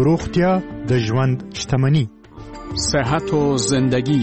روغتیا د ژوند شتمنی. صحت و زندگی.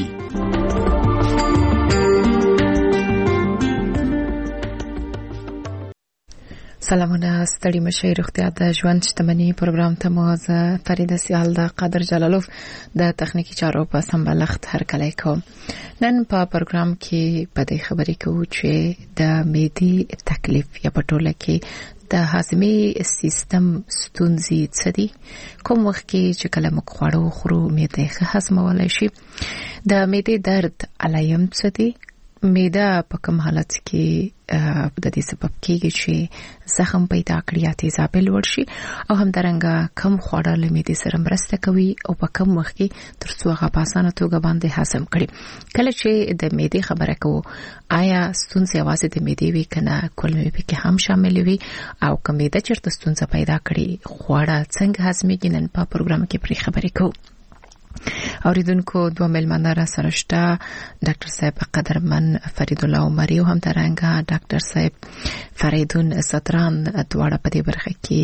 سلامونه، ستړي مشي. روغتیا د ژوند شتمنی پروګرام ته مو زه فریده سیال د قادر جلالوف د تخنیکی چارو په سمبلښت هرکلی کوم. نن په پروګرام کې په دې خبرې کوو چې د معدې تکلیف یا په ټوله کې د هاضمې سیستم ستونزې څه دي، کوم وخت کې چې کله موږ خواړه وخورو معده ښه هضمولای شي، د معدې درد علایم څه دي، معده په کوم حالت کې د دې سبب کېږي چې زخم پیدا کړي یا تیزابي لوړ شي، او همدارنګه کوم خواړه له معدې سره مرسته کوي او په کوم وخت کې ترڅو هغه په اسانه توګه باندې هضم کړي. کله چې د معدې خبره کوو، آیا ستونزې یوازې د معدې وي کنه کولمې پکې هم شامل وي، او کوم معده چیرته ستونزه پیدا کړي خواړه څنګه هضمېږي، نن په پروګرام کې پرې خبرې کوو. اوریدونکو دوه مېلمانه را سره شته، ډاکټر صاحب قدرمن فرید الله عمری او همدارنګه ډاکټر صاحب فریدون ستران، دواړه په دې برخه کې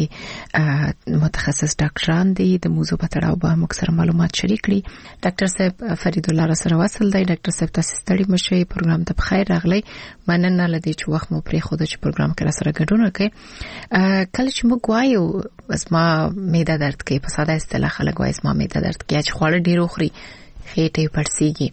متخصص ډاکټران دي. د موضوع په تړاو به موږ سره معلومات شریک کړي. ډاکټر صاحب فرید الله را سره وصل دی. ډاکټر صاحب تاسو ستړي مشئ، پروګرام ته بخیر راغلی. مننه لدی چې وخت مو پرې خوده چې پروګرام کې را سره ګډون وکړئ. کله چې موږ وایو اسما معده درد کوي، په ساده اصطلاح خلک وایي اسما معده درد کوي چې خواړه ډیر خوري خېټه پړسیږي.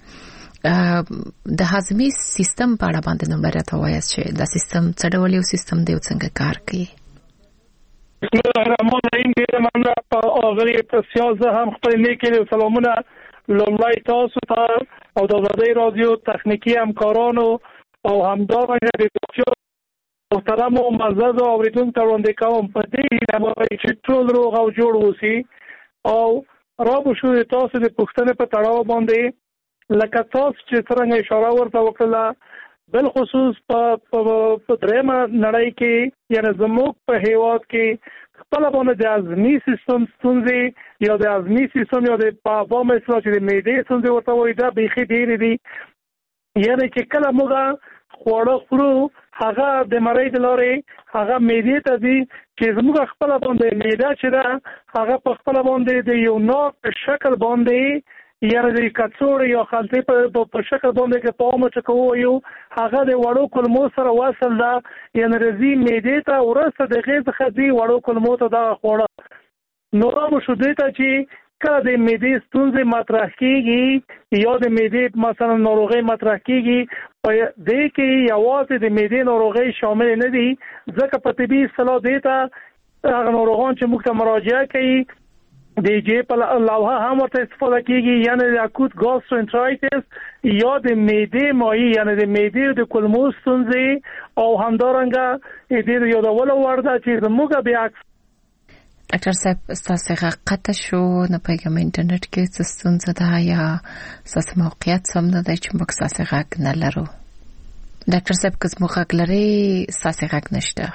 د هاضمې سیستم په اړه باندې نو راته وایاست چې دا سیستم څه ډول یو سیستم دی او څنګه کار کوي. بسم الله الرحمن الرحیم. ډیر مننه اغلی پرسیال، زه هم خپل نیکې سلامونه لومړی تاسو ته او د آزادۍ رادیو تخنیکی همکارانو او همدارنګه د روغتیا محترم او معزز اوریدونکو ته وړاندې کوم. په دې هیله چې ټول روغ او جوړ اوسئ. او را بشو تاسو د پښتنې په تړاو باندې لکه تاسو چې څنګه اشاره ورته وکړه، بل خصوص په درېمه نړۍ کې یعنی زموږ په هیواد کې خپل باندې د هاضمې سیستم ستونزې یا د هاضمې سیستم یا د عوام اصلاح چې د معدې ستونزې ورته وایي، دا بیخي ډېرې دي. یعنی چې کله موږ خواړه خورو هغه د مړۍ د لارې هغه معدې ته ځي چې زموږ خپل باندې معده چې ده هغه په خپل باندې د یو ناک شکل باندې یعنی د کڅوړې یا خلطې په شکل باندې کې په عامه چې کوو هغه د وړو کلمو سره وصل ده، یعنی رځي معدې ته ورسته د غیر څخه ځي وړو کلمو ته دا خواړه. نو را شو دې ته چې کله د معدې ستونزې مطرح کېږي یا د معدې مثلا ناروغۍ مطرح کېږي، په دې کې یوازې د معدې ناروغۍ شامل نه دي، ځکه په طبي اصطلاح دې ته هغه ناروغان چې موږ ته مراجعه کوي د جې په لوحه هم ورته استفاده کېږي، یعنی د اکوت ګاسترونټرایټس یا د معدې مایع یعنی د معدې د کولمو ستونزې. او همدارنګه دې یادول وړ ده چې زموږ بیا ډاکټر صاحب ستاسو قطع شو، نه پیغام انټرنیټ کې څه ستونزه ده یا ستاسو موقعیت سم نه دی چې موږ ستاسو غږ نه لرو. ډاکټر صاحب که زموږ غږ لري ستاسو غږ نشته،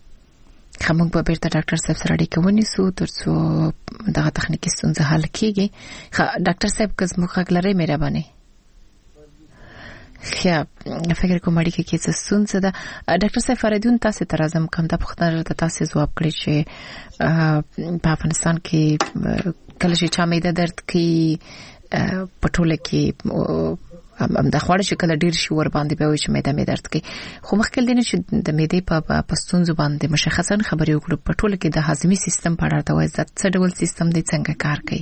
موږ به بیرته ډاکټر صاحب سره اړیکه ونیسو ترڅو دغه تخنیکی ستونزه حل کیږي. ډاکټر صاحب که زموږ غږ لري مهرباني. خیا فکر کوم اړیکه کې څه ستونزه ده. ډاکټر صاحب فریدون تاسو ته راځم، کوم د پوښتنه ته تاسو ځواب کړی چې په افغانستان کې کله چې چا معده درد کوي په ټوله کې د خواړه چې کله ډیر شي ور باندې به وي چې معده درد کوي، خو مخکې دینه چې د معدې په ستونزو باندې مشخصا خبرې وکړو. په ټوله کې د هاضمې سیستم په اړه توای څه ډول سیستم دی، څنګه کار کوي؟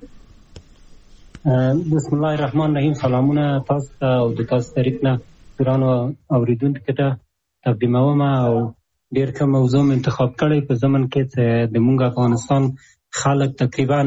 بسم الله الرحمن الرحیم. سلامونه تاسو ته او د تاسو طریق نه ګرانو اوریدونکو ته تقدیموم. او ډیر کوم موضوع انتخاب کړی په زمن کې چې د مونږ افغانستان خلک تقریبا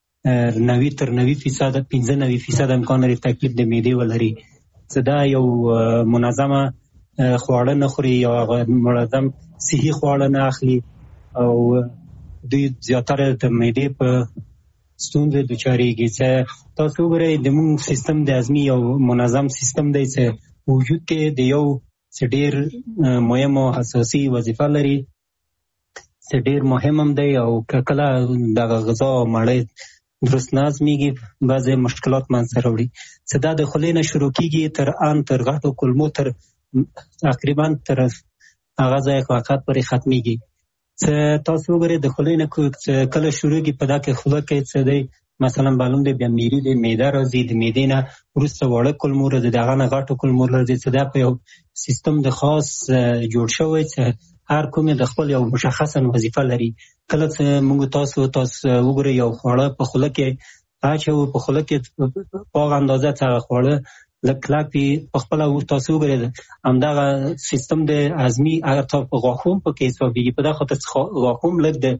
90% امکان لري تکلیف د معدې ولري، چې دا یو منظمه خواړه نه خوري یا منظم صحي خواړه نه اخلي، او دوی زیاتره د معدې په ستونزې دچارېږي. چې تاسو وګورئ د مونږ سیستم د هاضمې یو منظم سیستم دی چې وجود کې د یو ډېر مهم او اساسي وظیفه لري، چې ډېر مهم هم دی. او کله دغه غذا او مړۍ درست نظمیږي بعضې مشکلات منځته راوړي، چې دا د خولې نه شروع کېږي تر غټو کولمو تر تقریبا تر هغه ځای وخت پورې ختمېږي. تاسو وګورئ د خولې نه کله شروع کی په دا کې خوله کې څه دی مثلا معلوم دی بیا میری دی معده راځي د معدې نه وروسته واړه کولمو راځي دغه نه غټو کولمو راځي چې دا په یو سیستم د خاص جوړ شوی چې هر کوم د خپل یو مشخصه وظیفه لري. کله چې موږ تاسو وګورئ یو خواړه په خوله کې اچو په خوله کې په اندازه څه خواړه لکلاپی په خپل تاسو وګورئ همدغه سیستم د هضمي اگر تاسو په غاښوم په کې حسابيږي په دغه غاښوم لږ د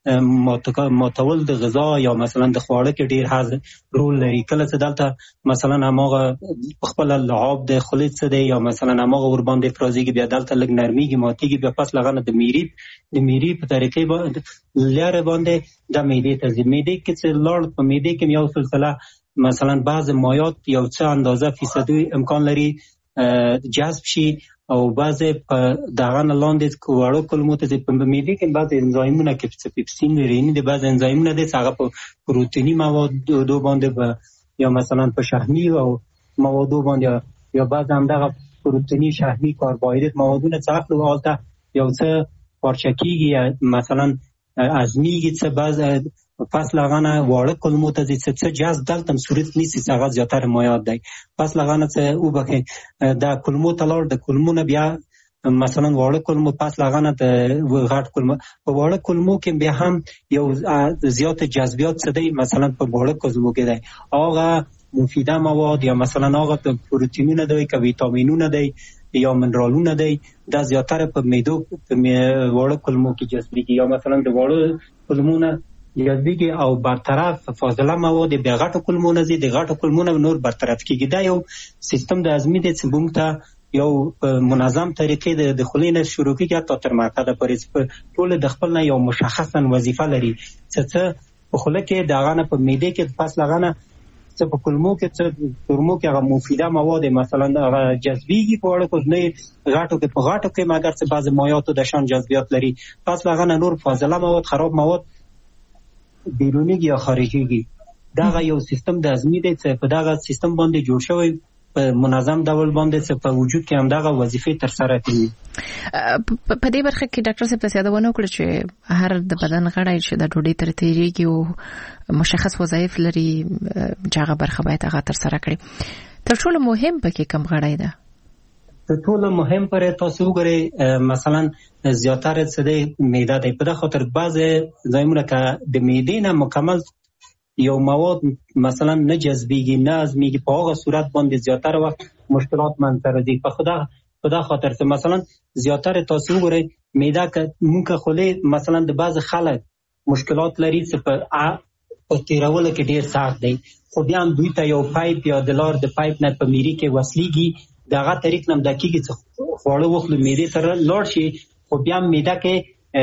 ماتول د غذا یا مثلا د خواړه کې ډیر حاضر رول لري. کله چې دلته مثلا هغه خپل لعاب د خولې څه دی یا مثلا هغه ور باندې فرازيږي بیا دلته لږ نرميږي ماتيږي بیا پس لغنه د میری په طریقې باندې لاره باندې د معدې ته ځي. معدې کې چې لړ په معدې کې یو سلسله مثلا بعض مایات یو څه اندازه فیصدي امکان لري جذب شي او بعضې په دغه نه لاندې واړو کولمو ته په معدې کې بعضې انزایمونه کې پیپسین لري د بعضې انزایمونه دی چې هغه په پروتیني موادو باندې یا مثلا په شحمي او موادو باندې یا بعض همدغه پروتیني شحمي کاربوهایدرات موادونه چې اخلو هلته یو څه پارچه کېږي مثلا هضمېږي څه بعض پس لغانه واړه کولمو ته څه جذب دلته صورت نیسي چې هغه زیاتره مایات دی. پس لغانه څه وبخې د کولمو ته لاړ د کولمو نه بیا مثلا واړه کولمو پس لغانه د غټ کولمو په واړه کولمو کې بیا هم یو زیات جذبیات څه دی مثلا په واړه کولمو کې دی هغه مفیده مواد یا مثلا هغه پروتینونه دی که ویټامینونه دی یا منرالونه دی دا زیاتره په معدو په واړه کولمو کې جذبېږي یا مثلا د واړه کولمونه جذبېږي او برطرف فاضله مواد بیا غټو کولمونه ځي د غټو کولمونه نور برطرف کېږي. دا یو سیستم د هضمي دی چې موږ ته یو منظم طریقې د خولې نه شروع کېږي حتی تر معده پورې ټول د خپل نه یو مشخصا وظیفه لري چې په خوله کې د هغه نه په معدې کې پس لغه نه څه په کولمو کې څه کولمو کې هغه مفیده مواد مثلا هغه جذبېږي په وړو کوچنۍ غټو کې په غټو کې مګر څه بعضې مایاتو د شان جذبیات لري پس لغه نه نور فاضله مواد خراب مواد بیرونیږي یا خارجيږي. دغه یو سیستم د هضمي دی چې په دغه سیستم باندې جوړ شوی په منظم ډول باندې چې په وجود کې هم دغه وظیفې ترسره کوي. په دې برخه کې ډاکټر صاحب تاسو یادونه وکړه چې هر د بدن غړی چې د ډوډۍ تر تیریږي او مشخص وظایف لري چې هغه برخه باید هغه ترسره کړي. تر ټولو مهم پکې کوم غړی ده؟ تر ټولو مهم پر تاسو وګورئ مثلا زیاتره څه دی معده دی په دغه خاطر بعضې ځایونه که د معدې نه مکمل یو مواد مثلا نه جذبېږي نه هضمېږي په هغه صورت باندې زیاتره وخت مشکلات منځته راځي. په دغه خاطر چې مثلا زیاتره تاسو وګورئ معده که موږ خولې مثلا د بعضې خلک مشکلات لري چې په تېرولو کې ډېر سخت دی خو بیا هم دوی ته یو پایپ یا د لار د پایپ نه په میري کې وصلېږي دغه طریق نه دا کېږي چې خواړه وخلو معدې سره لاړ شي خو بیا هم معده کې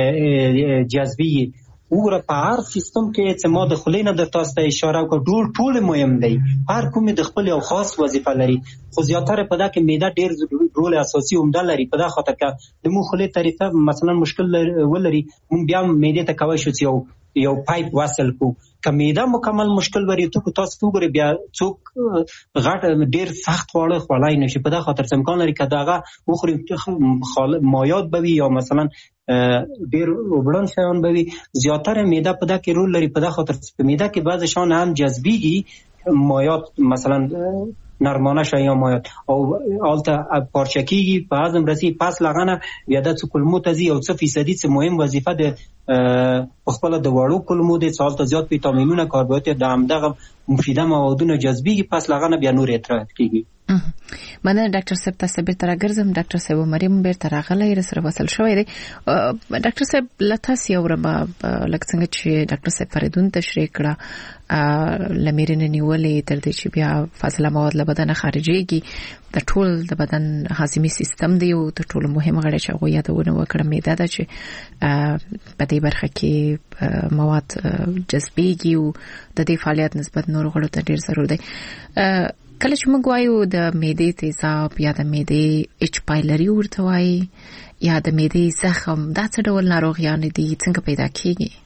جذبېږي. وګوره په هر سیستم کې چې ما د خولې نه در تاسو ته اشاره وکړه ټول مهم دی هر کوم د خپل یو خاص وظیفه لري خو زیاتره په دا کې معده ډېر رول اساسي عمده لري په دا خاطر که د مو خولې طریقه مثلا مشکل ولري مونږ بیا معدې ته کولی شو چې یو پایپ وصل کو که معده مکمل مشکل وری تو تاسو وګورئ بیا څوک غټ ډېر سخت خواړه خوړلای نشي په دا خاطر چې امکان لري که دغه وخوري مایات به وي یا مثلا ډېر وبړن شیان به وي زیاتره معده په دا کې رول لري په دا خاطر چې په معده کې بعضې شیان هم جذبېږي مایات مثلا نرمانه شیان مایات او هلته پارچه کېږي په هضم رسي پس لغنه بیا دا څه کولمو ته ځي یو څه فیصدي څه مهم وظیفه د په خپله د وړو کولمو دی چې هلته زیات ویټامینونه کاربوهایدرات د همدغه مفیده موادونه جذبېږي پس لغنه بیا نور اطلاعات کېږي. مننه ډاکټر صاحب تاسو بیرته راګرځم. ډاکټر صاحب مریم بیرته راغلی سره وصل شوی دی. ډاکټر صاحب له تاسو اورم لکه څنګه چې ډاکټر صاحب فریدون تشریح کړه لمیرینه نیولې تر دې چې بیا فاضله مواد له بدن خارجيږي د ټول د بدن هاضمي سیستم دی او د ټول مهم غړي چې هغه یادونه وکړه معده ده چې په دې برخه کې مواد جذبېږي او د دې فعالیت نسبت نور غړو ته ډیر ضروري دی. کله چې موږ وایو د معدې تیزاب یا د معدې اچ پایلري ورته وایي یا د معدې زخم دا څه ډول ناروغیان دي څنګه پیدا کیږي؟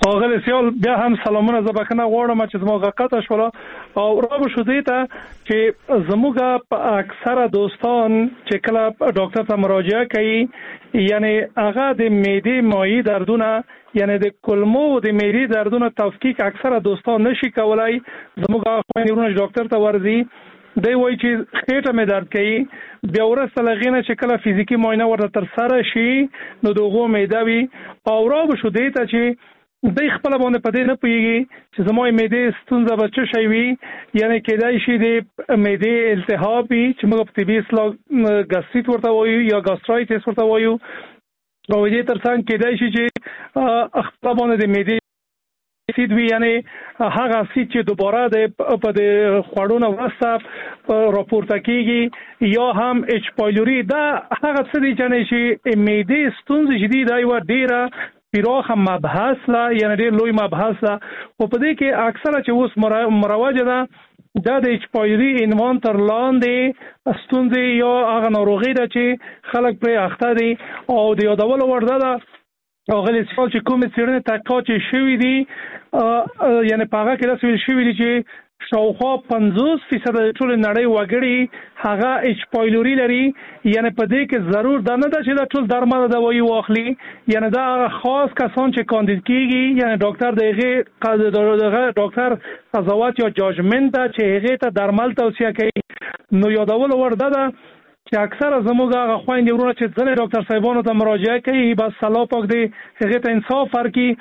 اغلی سیال بیا هم سلامونه زبکنه غواړم چې زما غاقته شوله او رابو شو دی ته چې زموږ په اکثره دوستان چې کله ډاکټر ته مراجعه کوي یعنی هغه د معدې مایع دردونه یعنی د کولمو د معدې دردونه تفکیک اکثره دوستان نشي کولای. زموږ خويندې ډاکټر ته ورځي دی وایي چې خېټه مې درد کوي بیا ورسته له هغې نه چې کله فزیکي معاینه ورته ترسره شي نو د هغو معده وي او رابو شو دی ته چې دی خپل باندې په دې نه پوهېږي چې زما معدې ستونزه به څه شی وي یعنی کېدای شي د معدې التهاب وي چې موږ په طبي اصطلاح ګاستریت ورته وایو یا ګاسترایټس ورته وایو او دې تر څنګ کېدای شي چې خپل باندې د معدې سید وی یعنی هغه سید چې دوباره په د خوړو نه وروسته راپورته کېږي یا هم اچ پایلوري دا هغه څه دي چې معدې ستونزې چې دي دا یوه ډېره پراخه مبحث لا یعنی ډېر لوی مبحث لا خو په دې کې اکثره چې اوس مروجه ده دا د اچ پایلوري عنوان تر لاندې ستونزې یا هغه ناروغي ده چې خلک پرې اخته دي او د یادولو وړ ده اغلی سوال چې کومې څېړنې تحقیقات چې شوي دي یعنی په هغه کې داسې ویل شوي دي چې شاوخوا 50% د ټولې نړۍ وګړي هغه اچ پایلوري لري یعنی په دې کې ضرور دا نه ده چې دا ټول درمل دوايي واخلي یعنی دا خاص کسان چې کاندید کیږي یعنی ډاکټر دغه ډاکټر قضاوت یا جاجمنت ده چې هغې ته درمل توصیه کوي نو یادول وړ ده چې اکثره زموږ هغه خویندې ورونه چې ځینې ډاکټر صاحبانو ته مراجعه کوي بس الله پاک دې هغې ته انصاف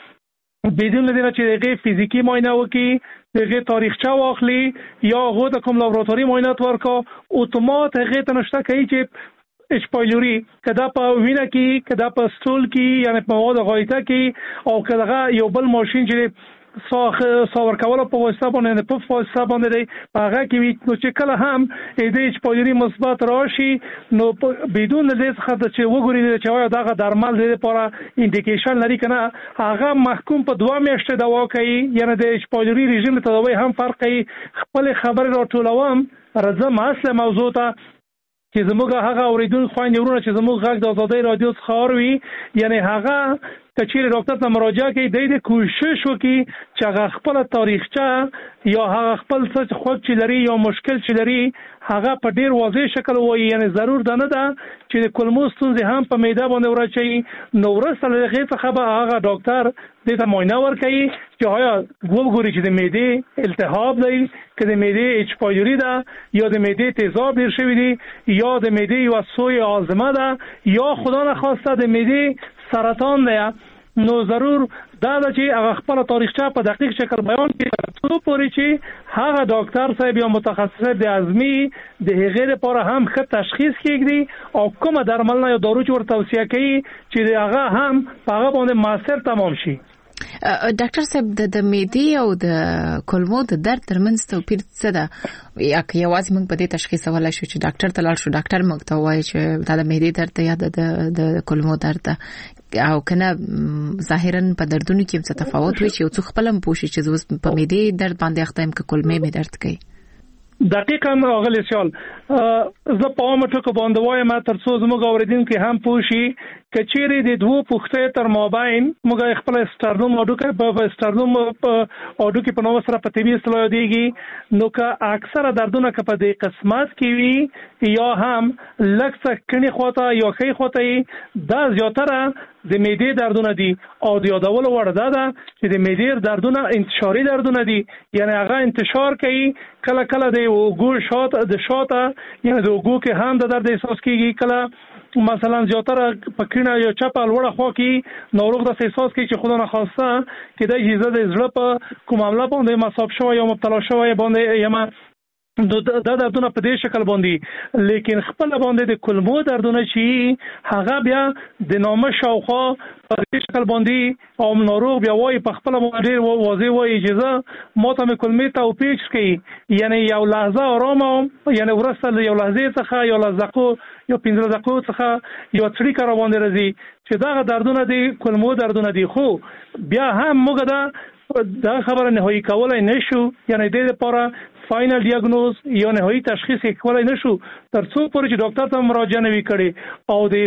ورکړي بدون له دې نه چې د هغې فزیکي معاینه وکړي د هغې تاریخچه واخلي یا هغو ته کوم لابراتواري معاینات ورکړه اتومات هغې ته نشته کوي چې اچ پایلوري که دا په وینه کې که دا په سټول کې یعنې په مواد غایطه کې او که دغه یو بل ماشین چې ساور کولو په واسطه باندې په واسطه باندې دی په هغه کې وي نو چې کله هم د اچ پایلوري مثبت راشي نو بدون دې څخه چې وګوري چې وايي دغه درمل دې لپاره انډیکیشن لري کنه هغه محکوم په 2 میاشتې دوا کوي یعنی د اچ پایلوري رژیم ته دوا هم فرق کوي خپل خبر راټولوم راځم اصل موضوع ته چې زموږ هغه اوریدونکو خويندې ورونه چې زموږ غږ د آزادۍ رادیو څخه اوري یعنی هغه کچیر ډاکټر ته مراجعه کوي د کوشش وکړي چې هغه خپل تاریخچه یا هغه خپل څه خوښ چې لري یا مشکل چې لري هغه په ډیر واضح شکل وایي یعنی ضرور ده نه ده چې د کولمو ستونزې هم په معده باندې ورچي نو وروسته له هغې څخه به هغه ډاکټر دې ته معاینه ورکوي چې آیا وګوري چې د معدې التهاب دی که د معدې اچ پایلوري ده یا د معدې تیزاب ډېر شوي دي یا د معدې یوه سوی آزمه ده یا خدا نخواسته د معدې سرطان دی نو ضرور دا ده چې هغه خپل تاریخچه په دقیق شکل بیان کړي څو پورې چې هغه ډاکټر صاحب یا متخصص د ازمي د هغې لپاره هم ښه تشخیص کېږدي او کومه درمل یا دارو چې ورته توصیه کوي چې هغه هم په هغه باندې موثر تمام شي. ډاکټر صاحب د معدې او د کولمو د درد ترمنځ توپیر څه ده یا که یوازې موږ په دې تشخیص ولا شو چې ډاکټر ته لاړ شو ډاکټر موږ ته وایي چې دا د معدې درد ده یا د کولمو درد ده او کنه ظاهرا په دردونو کې څه تفاوت وي چې څو خپل هم پوښي چې زوس په معدې درد باندې اخته يم که کولمې مې درد کوي دقیقاً اغلی سیال زه په عامه ټکو باندې وایم تر څو زموږ اوریدونکي هم پوه شي که چیرې د دوو پوښتۍ تر مابین موږ خپل سټرنوم هډوکی په سټرنوم هډوکي په نوم سره په طبي اصطلاح یادېږي نو که اکثره دردونه که په دې قسمت کې وي یا هم لږ څه کڼې خواته یا ښۍ خواته دا زیاتره د معدې دردونه دي او د یادولو وړ دا ده چې د معدې دردونه انتشاري دردونه دي یعنی هغه انتشار کوي کله کله د اوږو شاته یعنی د اوږو کې هم د درد احساس کېږي کله مثلا زیاتره په کینه یا چپه لوړه خوا کې ناروغ د احساس کوي چې خدا نخواسته کې د اجازه د زړه په کوم عمله باندې مصاب شوی یا مبتلا شوی باندې یما دا دردونه په دې شکل باندې لیکن خپل باندې د کولمو دردونه چې هغه بیا د نامه شاوخوا په دې شکل باندې او ناروغ بیا وایي په خپل باندې واضح وایي اجازه ما ته مې کولمې ته اوپیچ کوي یعنی یو لحظه آرام یعنی ورسته یو لحظه څخه یو لحظه یا 15 دقیقو څخه یو څړیکه را باندې راځي چې دا دردونه دي کولمو دردونه دي خو بیا هم موږ دا خبره نهایی کولای نشو یعنی د دې لپاره فاینل ډیاګنوز یا نهایی تشخیص کولای نشو تر څو پورې چې ډاکټر ته مراجعه نه وکړي او د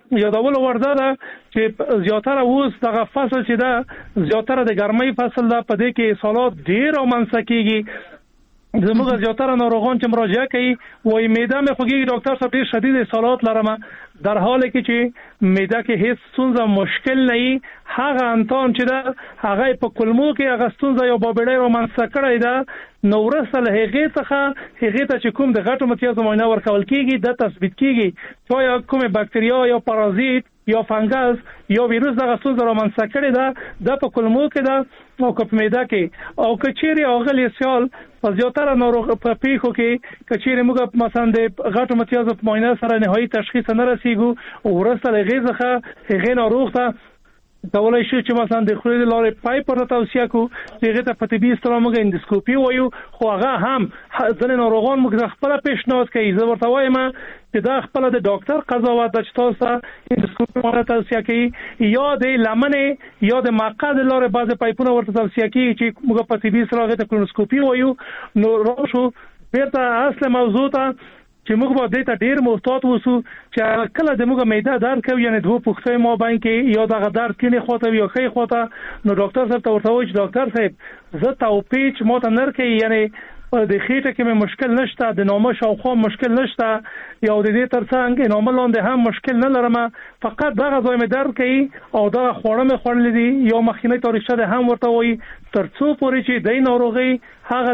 یادول ورده ده چې زیاتره اوس دغه فصل چې ده زیاتره د ګرمۍ فصل ده، په دې کې اسهالات ډېر رامنځته کېږي. زموږ زیاتره ناروغان چې مراجعه کوي وایي معده مې خوږېږي ډاکټر صاحب ډېر شدید اسهالات لرم، در حالی کې چې معده کې هیڅ ستونزه مشکل نه وي. هغه انتان چې ده هغه په کولمو کې هغه ستونزه یا بابېړۍ رامنځته کړې ده، نو وروسته له هغې څخه هغې ته چې کوم د غټو متیازو معاینه ورکول کېږي دا تثبیت کېږي چې آیا کومې باکتریا یا پارازیت یا فنګس یا ویروس دغه ستونزه رامنځته کړې ده، دا په کولمو کې ده او که په معده کې. او که چیرې اغلې سیال په زیاتره ناروغ په پیښو کې که چیرې موږ مثلا د غټو متیازو په معاینه سره نهایي تشخیص نه رسیږو او وروسته له هغې څخه هغې ناروغ ته کولای شو چې مثلا د خولې د لارې پایپ ورته توصیه کړو چې هغې ته په طبي اصطلاح موږ اندوسکوپي وایو، خو هغه هم ځینې ناروغان موږ ته خپله پیشنهاد کوي. زه ورته وایم چې دا خپله د ډاکټر قضاوت ده چې تاسو ته اندوسکوپي ورته توصیه کوي یا د لمنې یا د مقعد د لارې بعضې پایپونه ورته توصیه کوي چې موږ په طبي اصطلاح هغې ته کولونوسکوپي وایو. نو راشو بیرته اصل موضوع ته چې موږ به دې ته ډېر محتاط اوسو چې کله د موږ معده درد کوي یعنې دوه پوښتۍ مابین کې یا دغه درد کینې خواته وي یا ښۍ خواته، نو ډاکټر صاحب ته ورته وایي چې ډاکټر صاحب زه توپیچ ماته نه راکوي، یعنې د خېټه کې مې مشکل نشته، د نامه شاوخوا مشکل نشته یا د دې ترڅنګ نامه لاندې هم مشکل نه لرم، فقط دغه ځای مې درد کوي او دغه خواړه مې خوړلي دي یا مخکینی تاریخچه ده هم ورته وایي، تر څو پورې چې د ناروغۍ هغه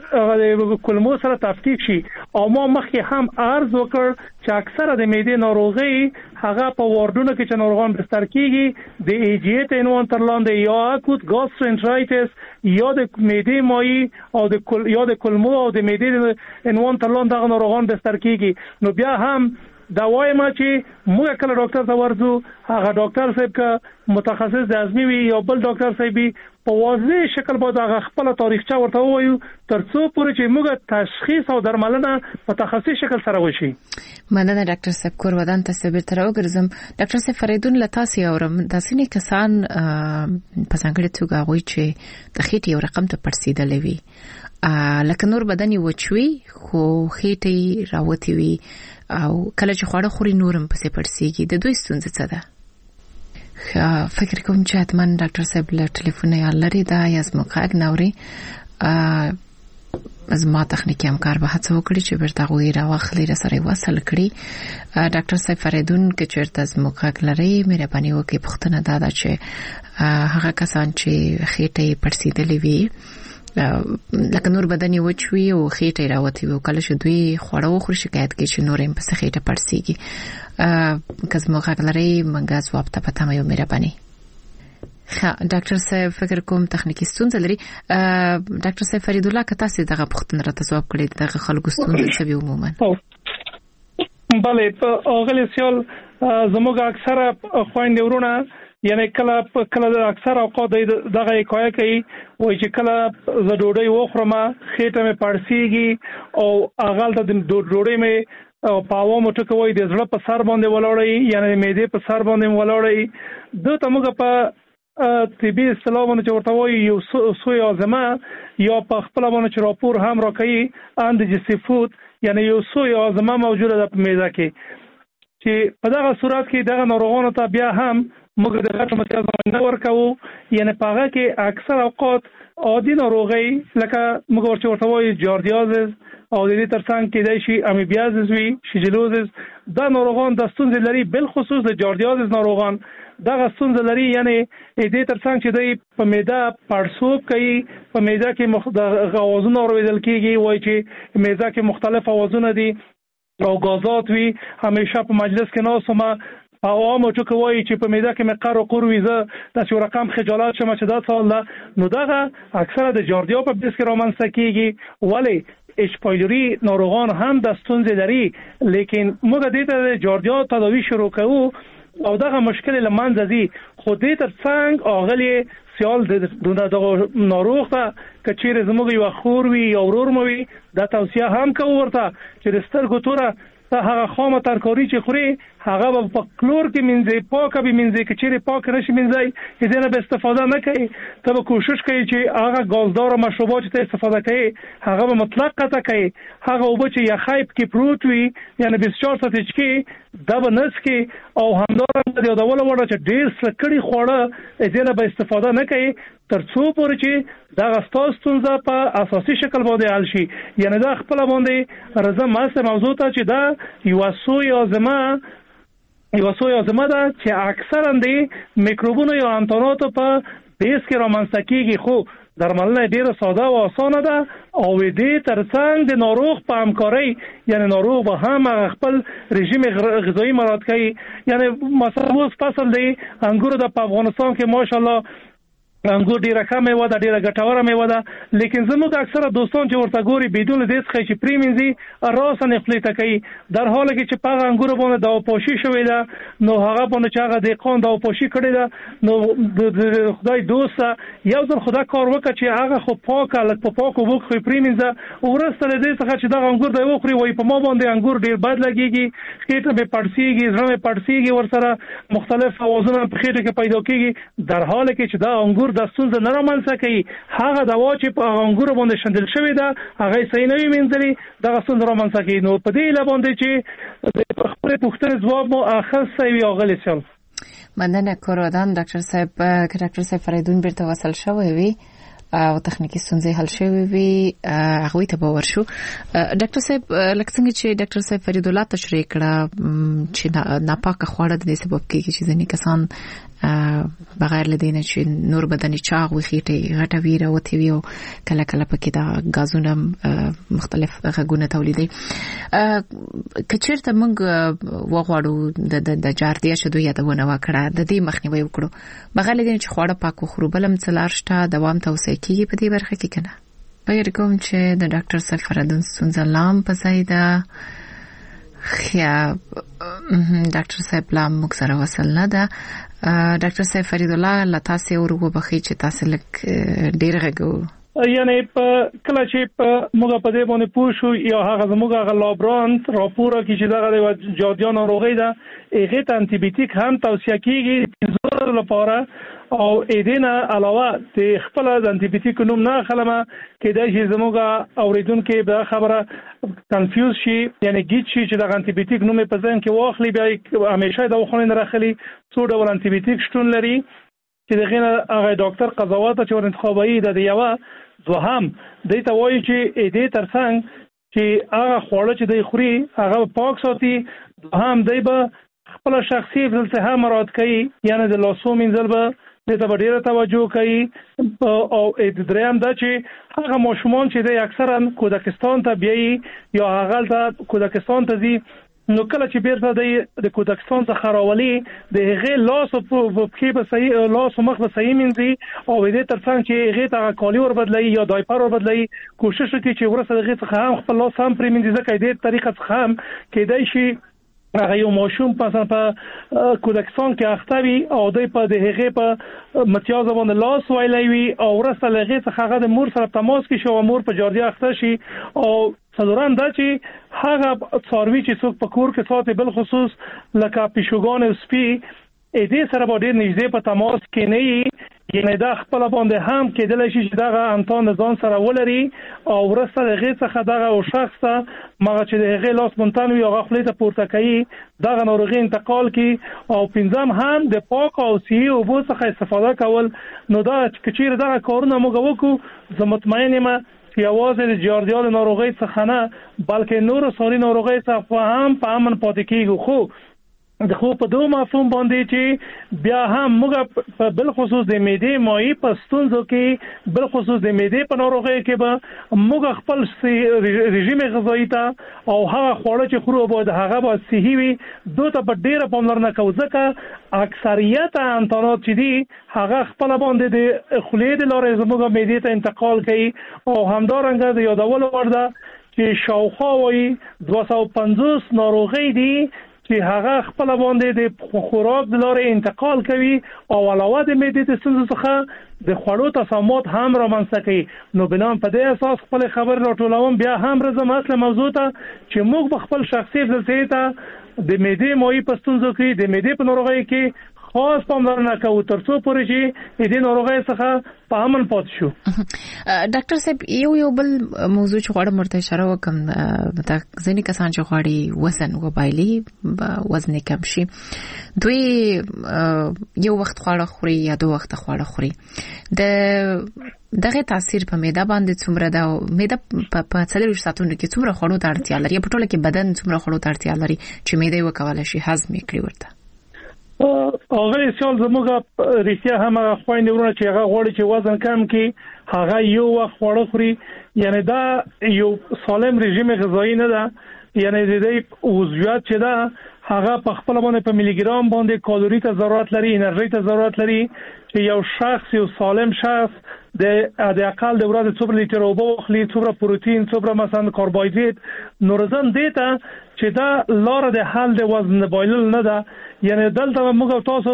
د کولمو سره تفکیک شي. او ما مخکې هم عرض وکړ چې اکثره د معدې ناروغۍ هغه په واردونو کې چې ناروغان بستر کېږي د ایجیت عنوان تر لاندې یا اکوت ګاسترنټرایټس یا د معدې مایي او یا د کولمو او د معدې عنوان تر لاندې هغه ناروغان بستر کېږي. نو بیا هم دا وایم چې موږ کله ډاکټر ته ورځو هغه ډاکټر صاحب که متخصص د عظمي وي یا بل ډاکټر صاحب وي په واضح شکل باید هغه خپله تاریخچه ورته ووایو تر څو پورې چې موږ تشخیص او درملنه په تخصصي شکل سره وشي. مننه ډاکټر صاحب. کور ودان ته بیرته راوګرځم. ډاکټر صاحب فریدون له تاسې اورم داسې نه کسان په ځانګړې توګه هغوی چې د خېټې یو رقم ته پړسېدلی وي لکه نور بدن یې وچ وي خو خېټه یې راوتې وي او کله چې خواړه خوري نورم پسې پړسېږي، د دوی ستونزه څه ده؟ فکر کوم چې حتما ډاکټر صاحب له ټلیفون یا لري دا یا زموږ غږ ناوري. زما تخنیکي همکار به هڅه وکړي چې بیرته هغوی راواخلي راسره وصل کړي. ډاکټر صاحب فریدون که چېرته زموږ غږ لري مهرباني وکړئ پوښتنه دا ده چې هغه کسان چې خېټه یې پړسېدلې وي لکه نور بدن یې وچ وي او خېټه یې راوتې وي او کله چې دوی خواړه وخوري شکایت کوي چې نور یې پسې خېټه پړسېږي. که زموږ غږ لرئ موږ ځواب ته په تمه یو مهرباني. ډاکټر صاحب فکر کوم تخنیکی ستونزه لري. ډاکټر صاحب فریدالله که تاسو دغه پوښتنه راته ځواب کړئ دغه خلکو ستونزه څه وي عموما؟ بله اغلی سیال زموږ اکثره خویندې ورونه یعنی کله اکثر اوقات دغه حکایه کوي وایي چې کله زه ډوډۍ وخورم خېټه مې پړسېږي او هغلته د ډوډۍ مې په عوامو ټکو وایي د زړه په سر باندې ولاړی یعنی د معدې په سر باندې ولاړی. دو ته موږ په طبي اصطلاح باندې چې ورته وایي یو سوی عازمه یا په خپله باندې چې راپور هم راکوي اندیجسټیفود یعنی یو سوی عازمه موجوده ده په معده کې چې په دغه صورت کې دغه ناروغانو ته بیا هم موږ د غټو متیازو معاینه ورکوو یعنی په هغه کې اکثر اوقات عادي ناروغۍ لکه موږ ورته وایو جاردیازز او د دې ترڅنګ کېدای شي امیبیازز وي شیجلوزز. دا ناروغان د ستونزې لري بالخصوص د جاردیازز ناروغان دغه ستونزه لري یعنی د دې ترڅنګ چې دوی په معده پړسوب کوي په معده کې اوازونه اورېدل کېږي وایي چې معده کې مختلف اوازونه دي او غازات وي. همیشه په مجلس کې ناست عوامو ټکو وایي چې په معده کې مې قر و قور وي زه داسې یو رقم خجالت شم چې دا سوال ده. نو دغه اکثره د جاردیا په بیس کې رامنځته کېږي ولې اچ پایلوري ناروغان هم د ستونزې لري لیکن موږ دې ته د جاردیا تداوی شروع کوو او دغه مشکل له منځه ځي. خو دې ترڅنګ اغلی سیال د ناروغ ته که چیرې زموږ یو خور وي یا ورور مو وي دا توصیه هم کوو ورته چې د سترګو توره ته هغه خامه ترکاري چې خوري هغه په کلور کې منځي پاکه به منځي کې چیرې پاک نشي منځي دې نه به استفاده نه کوي ته به کوشش کوي چې هغه غازدار مشروبات ته استفاده کوي هغه به مطلق قطع کوي هغه وب چې یا خایب کې پروت وي یعنی 24 ساعت کې دا به نس کې او همدارنګه د ډول وړه چې ډیر سکړی خوړه دې نه به استفاده نه کوي ترڅو پورې چې دا غستاو ستونزه په اساسي شکل باندې حل شي یعنی دا خپل باندې رضا ماسه موضوع ته چې دا یو سوی ازمه ده چې اکثرا د میکروبونو یا انتاناتو په بیس کې رامنځته کیږي خو درملنه ډیره ساده او اسانه ده او دې ترڅنګ د ناروغ په همکارۍ یعنی ناروغ به هم خپل رژیم غذایی مراعات کوي یعنی مثلا اوس فصل دی انګور د افغانستان کې ماشاءالله انګور ډیره ښه میوه ده ډیره ګټوره میوه ده لیکن زموږ اکثره دوستان چې ورته ګوري بدون دې څخه چې پریمنځي راسه نخلی ته کوي در حاله کې چې په انګور باندې دواپاشي شوې ده نو هغه باندې چې هغه دقیقاً دواپاشي کړی ده نو خدای دوست یو ځل خدا کار وکړي چې هغه خو پاکه لکه په پاکو وګ خو پریمنځه ورسته دې څخه چې دا انګور دی وخوري وای په ما باندې انګور ډیر بد لګيږي خېټه به پړسيږي زړه به پړسيږي ورسره مختلف اوازونه په خېټه کې پیدا کیږي در حاله کې چې دا انګور د ستونزه نه رامنځته کوي هغه دوا چې په انګور باندې شندل شوی ده هغه صحیح نه وي منځلي دا ستونزه رامنځته کوي نو په دې لباندې چې خپل پوښتنې ځواب مو اخص وي اغلی سم مننه کورودان ډاکټر صاحب فریدون بیرته وصل شوی وي او تخنیکی ستونزې حل شوی وي هغه ته باور شو ډاکټر صاحب لکه څنګه چې ډاکټر صاحب فرید الله تشریح کړه چې ناپاکه خواړه د سبب کېږي چې ځینې کسان بغیر لدینه چې نور بدني چاغ وي خېټه غټه ویره وتی وي او کله کله پکې دا غازونه مختلف غږونه تولیدي کچیرته موږ وغواړو د جاردیا شدو یادونه وکړه د دې مخنیوي وکړو بغیر لدینه چې خواړه پاک خورو بلم څلار شته دوام توسعه کیږي په دې برخه کې کنه غیر کوم چې د ډاکټر صاحب فریدون سنزلام په ځای خیا ډاکټر صاحب لا موږ سره وصل نه ده ډاکټر صاحب فرید الله لتاسه ورغو بخي چې تاسو لک ډیر غږو یعنی په کله چې په موږ په دې باندې پوښو یا هغه موږ لابرانت راپور کې چې دغه جادیان روغی ده هغه ته انټي بیوټیک هم توصیه کیږي زور لپاره او ایدینا علاوه د خپل د انټي بیوټیک نوم نه خلمه کې د چې زموږه اوریدونکو به خبره کنفیوز شي یعنی گیج شي چې د انټي بیوټیک نوم په ځین کې واخلي بیا همیشه د وخت نه راخلي څو ډول انټي بیوټیک شتون لري چې دغه هغه ډاکټر قضاوت چې ور انتخابي د یو دوهم د ته وایي چې دې ترڅنګ چې هغه خوړل چې د خوري هغه پاک ساتي دوهم دی به خپل شخصي فلسفه مراد کوي یعنی د لاسو منځل به د ته ډیره توجه کوي او دریم دا چې هغه ماشومان چې د اکثرا کودکستان ته بیاي یا هغه ته کودکستان ته ځي نو کله چې بیرته د کودکستان څخه راولي د هغه لاس په کې به صحیح لاس مخ به صحیح منځي او دې ترڅنګ چې هغه ته کالی ور بدلای یا دایپر ور بدلای کوشش وکړي چې ورسره هغه څخه هم خپل لاس هم پرې منځي ځکه دې طریقه څخه هم کېدای شي هغه یو ماشوم په کودکستان کې اختوي او د په د هغه په متیاز باندې لاس وایلوي او ورسره هغه څخه هغه د مور سره تماس کې شو مور په جاردیا اخته شي او څلورم دا چې هغه څاروي چې څوک په کور کې ساتي بل خصوص لکه پیشوګان او سپي دې سره باندې نږدې په تماس کې نه یعنی دا خپل باندې هم کېدل شي چې دا انتان ځان سره ولري او ورسره هغه څخه دا او شخص ته مغه چې هغه لاس مونتان وي هغه خپل ته پورته کوي دا ناروغي انتقال کی او پنځم هم د پاک او صحي او بو څخه استفاده کول نو دا چې دا کارونه موږ وکړو زه مطمئن یم یوازې د جاردیا ناروغي څخه نه بلکې نور ساري ناروغي څخه هم په امن پاتې کیږو خو د خو په دوه مفهوم باندې چې بیا هم موږ په بل خصوص د معدې مایي په ستونزو کې بل خصوص د معدې په ناروغي کې به موږ خپل رژیم غذایی ته او هغه خواړه چې خورو باید هغه به صحي وي دوی ته په ډیره پاملرنه کوو ځکه اکثریت انتانات چې دي هغه خپل باندې د خولې د لارې زموږ معدې ته انتقال کوي او همدارنګه د یادول وړ ده چې شاوخوا وایي 250 ناروغي دي چې هغه خپل باندې د خوراک د لارې انتقال کوي او علاوه د معدې د ستونزو څخه د خوړو تسامات هم رامنځته کوي نو بنام په دې اساس خپل خبر راټولوم بیا هم راځم اصل موضوع ته چې موږ په خپل شخصي فلسفه ته د معدې مایع په ستونزو کې د معدې په ناروغۍ کې خاص پاملرنه کوو ترڅو پورې چې دې ناروغۍ څخه په امن پاتې شو. ډاکټر صاحب یو بل موضوع چې غواړم ورته اشاره وکم د ځینې کسان چې غواړي وزن وبایلي وزن کم شي دوی یو وخت خواړه خوري یا 2 وخت خواړه خوري دغه تاثیر په معده باندې څومره دا معده په 4 ساعتونو کې څومره خوړو ته اړتیا لري په ټوله کې بدن څومره خوړو ته اړتیا لري چې معده وکولای شي هضم کړي ورته. هغه سیال زموږه ریښتیا هم خويندې ورونه چې هغه غوړي چې وزن کم کړي هغه یو وخت خواړه خوري یعنی دا یو سالم رژیم غذایی نه ده یعنی د دې عضویات چې ده هغه په خپل باندې په ملي ګرام باندې کالوري ته ضرورت لري انرژي ته ضرورت لري چې یو شخص یو سالم شخص د اقل د ورځې څومره لیټر اوبه واخلي څومره پروتین څومره مثلا کاربوهایډریټ نورزم دیتا چې دا لار د حل د وزن بایلل نه ده یعنی دلته موږ تاسو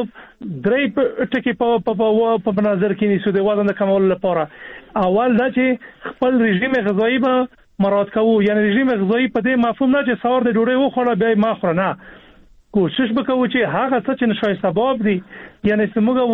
درې ټکي په نظر کې نیسو د وزن کمولو لپاره. اول دا چې خپل رژیم غذایی به مراعات کوو یعنی رژیم غذایی په دې مفهوم نه چې سهار د ډوډۍ وخوړه بیا ما خورم نه کوشش وکړو چې هغه څه چې نشای سبب دي یعنی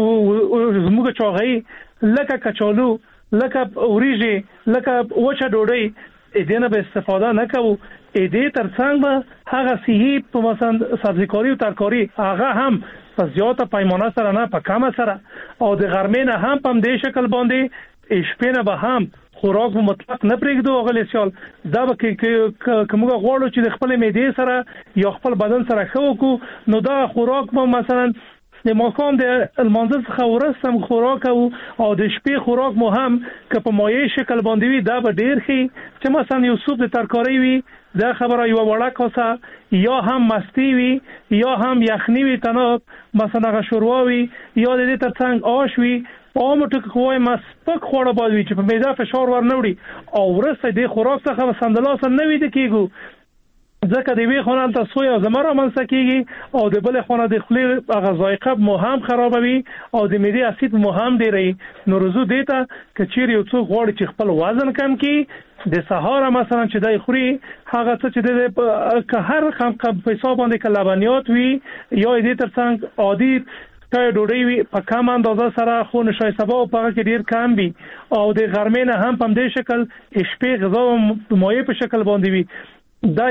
زموږ چاغي لکه کچالو لکه اوریجی لکه وچه ډوډۍ دې نه به استفاده نه کوو دې ترڅنګ به هغه صحي په مثلا سبزیکاری او ترکاری هغه هم په زیاته پیمانه سره نه په کمه سره او د غرمې نه هم په دې شکل باندې شپې نه به هم خوراک مطلق نه پرېږدو غلې سیال دا به کومه غواړو چې د خپل معدې سره یا خپل بدن سره خو کو نو دا خوراک به مثلا د ماقام د المنزل څخه ورسم خوراک او د شپې خوراک مو هم که په مایع شکل باندې وي دا به ډیر ښه چې مثلا یو سوپ د ترکاری وي دا خبره یو وړه کاسه یا هم مستی وي یا هم یخنی وي تناب مثلا غشوروا وي یا د دې ترڅنګ آش وي عام ټکو کوی مسپک خوړه باید وي چې په معده فشار ور نه وړي او ورسته د خوراک څخه سندلاس نه وي د کېږو ځکه د وی خونه ته سویا زمره منځ کېږي او د بل خونه د خلی هغه ذایقه مو هم خرابوي او د معده اسید مو هم ډیری نو رزو دیتا کچیر یو څو غوړ چې خپل وزن کم کړي د سهار مثلا چې دای خوري هغه څه چې د هر خام په حساب باندې کلبانیات وي یا دې ترڅنګ عادي تا ډوډۍ وي په کم اندازه سره خو نشای سبا او په کې ډیر کم وي او د غرمې نه هم په دې شکل شپې غذا مایع په شکل باندې وي دا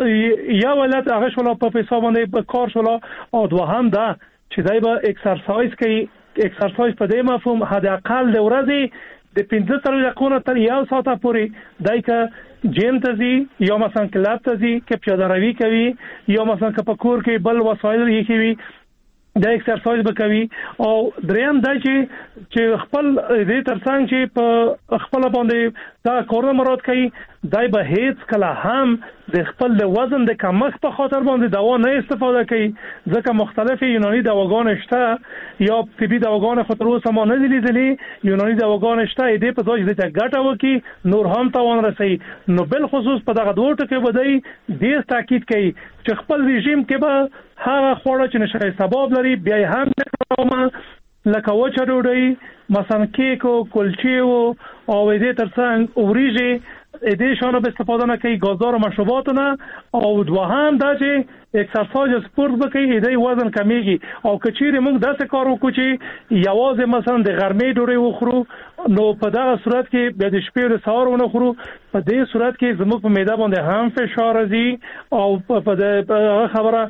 یو ولادت هغه شولا په حساب باندې کار شولا او دوهم دا چې دای به ایکسرسایز کوي ایکسرسایز په دې مفهوم حد اقل د ورځې د 15 دقیقو تر یو ساعت پورې دای که جیم ته ځي یا مثلا کلاب ته ځي که پیاده روي کوي یا مثلا که په کور کې بل وسایل یې کوي دا ایکسرسایز وکوي او دریم دا چې خپل دې ترڅنګ چې په خپل باندې دا کار مراد کوي دای به هیڅ کله هم د خپل د وزن د کمښت په خاطر باندې دوا نه استفاده کوي ځکه مختلف یوناني دواګان شته یا طبي دواګان خو تر اوسه ما نه دي لیدلې یوناني دواګان شته دې په ځای چې ګټه وکي نور هم تاوان رسي نو بل خصوص په دغه دوه ټکو بدای ډیر تاکید کوي چې خپل رژیم کې به هغه خوړه چې نشي سبب لري بیا هم کومه لکه وچه ډوډۍ مثلا کیک او کلچې او دې ترڅنګ اوریجی دې شانو به استفاده نه کوي غازدار مشروبات نه او دوهم دا چې ایکسرسایز سپورت وکړي دې وزن کمیږي او کچېره موږ داسې کار وکړو چې یوازې مثلا د غرمې ډوډۍ وخورو نو په دا صورت کې به د شپې او سهار ونه خورو په دې صورت کې زموږ په معده باندې هم فشار راځي او په دې خبره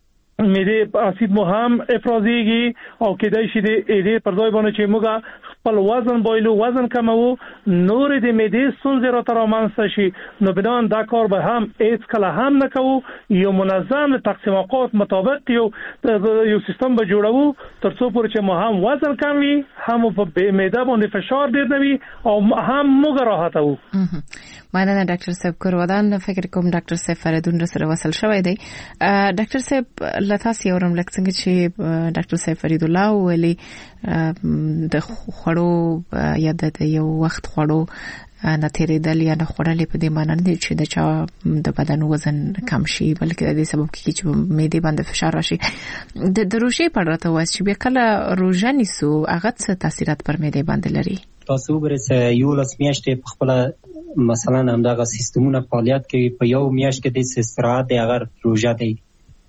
معده اسید مو هم افرازيږي او کېدای شي دې پر ځای باندې چې موږ خپل وزن بایلو وزن کمو نور د معده ستونزې را ترامنځ شي نو بنان دا کار به هم هیڅ کله هم نه کوو یو منظم تقسیم اوقات مطابق یو سیستم به جوړو ترڅو پورې چې مو هم وزن کم وي هم په معده باندې فشار ډیر نه وي او هم موږ راحت وو. مننه ډاکټر صاحب کورودان فکر کوم ډاکټر صاحب فریدون سره وصل شوی دی. ډاکټر صاحب لتاس یورم لکه څنګه چې ډاکټر صاحب فرید الله ویلي د خوړو یا د یو وخت خوړو نه تیرېدل یا نه خوړل په دې معنی نه چې د چا د بدن وزن کم شي بلکې د دې سبب کیږي چې معده باندې فشار راشي. د روژې په اړه ته وایي چې به کله روژه نیسو هغه څه تاثیرات پر معده باندې لري. تاسو وګورئ یو لاس میاشتې په خپل مثلا همدغه سیستمونه فعالیت کوي په یو میاشت کې د استراحت هغه روژه دی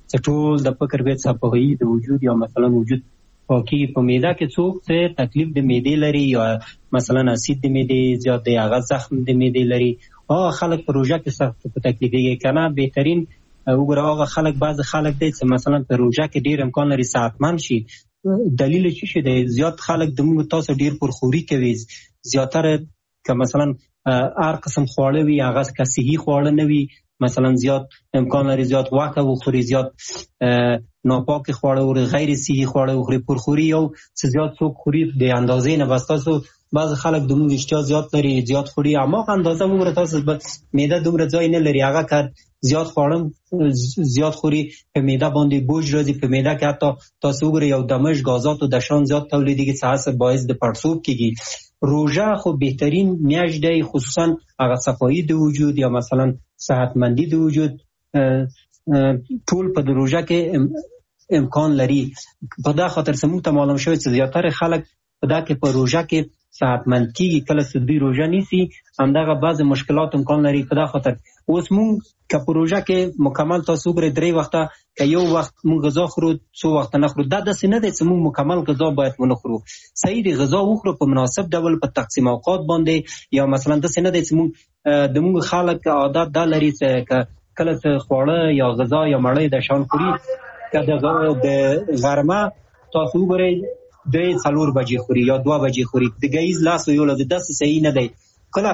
ټول د فکر به صفايي د وجود یا مثلا وجود پاکي په معده کې څوک څه تکلیف د معدې لري یا مثلا اسید د معدې زیات دی هغه زخم د معدې لري خلک په روژه کې سخت په تکلیف یې کنه بهترین وګوره هغه خلک بعض خلک دی چې مثلا په روژه کې ډیر امکان لري صحتمند شي دلیل څه دی زیات خلک د موږ تاسو ډیر پرخوري کوي زیاتره که مثلا هر قسم خواړه وي هغه که صحي خواړه نه وي مثلا زیات امکان لري زیات غوښه وخوري زیات ناپاک خواړه او غیر صحي خواړه وخوري پرخوري او زیات څوک خوري د اندازې نه بس تاسو بعض خلک د موږ اشتها زیات لري زیات خوري اما اندازه وګوره تاسو معده دومره ځای نه لري هغه کار زیات خورم زیات خوري په معده باندې بوج راځي په معده کې حتی تاسو وګورئ یو دمش غازات او د شان زیات تولیدېږي څه هڅه باعث د پړسوب کېږي روژه خو بهترین میاشت دی خصوصا هغه صفایي د وجود یا مثلا صحتمندي د وجود ټول په روژه کې امکان لري په دا خاطر سمو ته معلوم شوی چې زیاتره خلک په دا کې په روژه کې صحتمند کیږي کله چې دوی روژه نیسي همدغه بعض مشکلات امکان لري په دا خاطر اوس مونږ که په روژه کې مکمل تاسو وګورئ 3 وخته که یو وخت مونږ غذا خورو څو وخت نه خورو دا داسې نه دی چې مونږ مکمل غذا باید ونه خورو صحیح دی غذا وخورو په مناسب ډول په تقسیم اوقات باندې یا مثلا داسې نه دی چې مونږ د مونږ خلک عادت دا لري چې کله چې خواړه یا غذا یا مړۍ د شان خوري که د غرمه تاسو وګورئ 3-4 بجې خوري یا 2 بجې خوري د ګیز لاس یو لږ داسې صحیح نه دی کله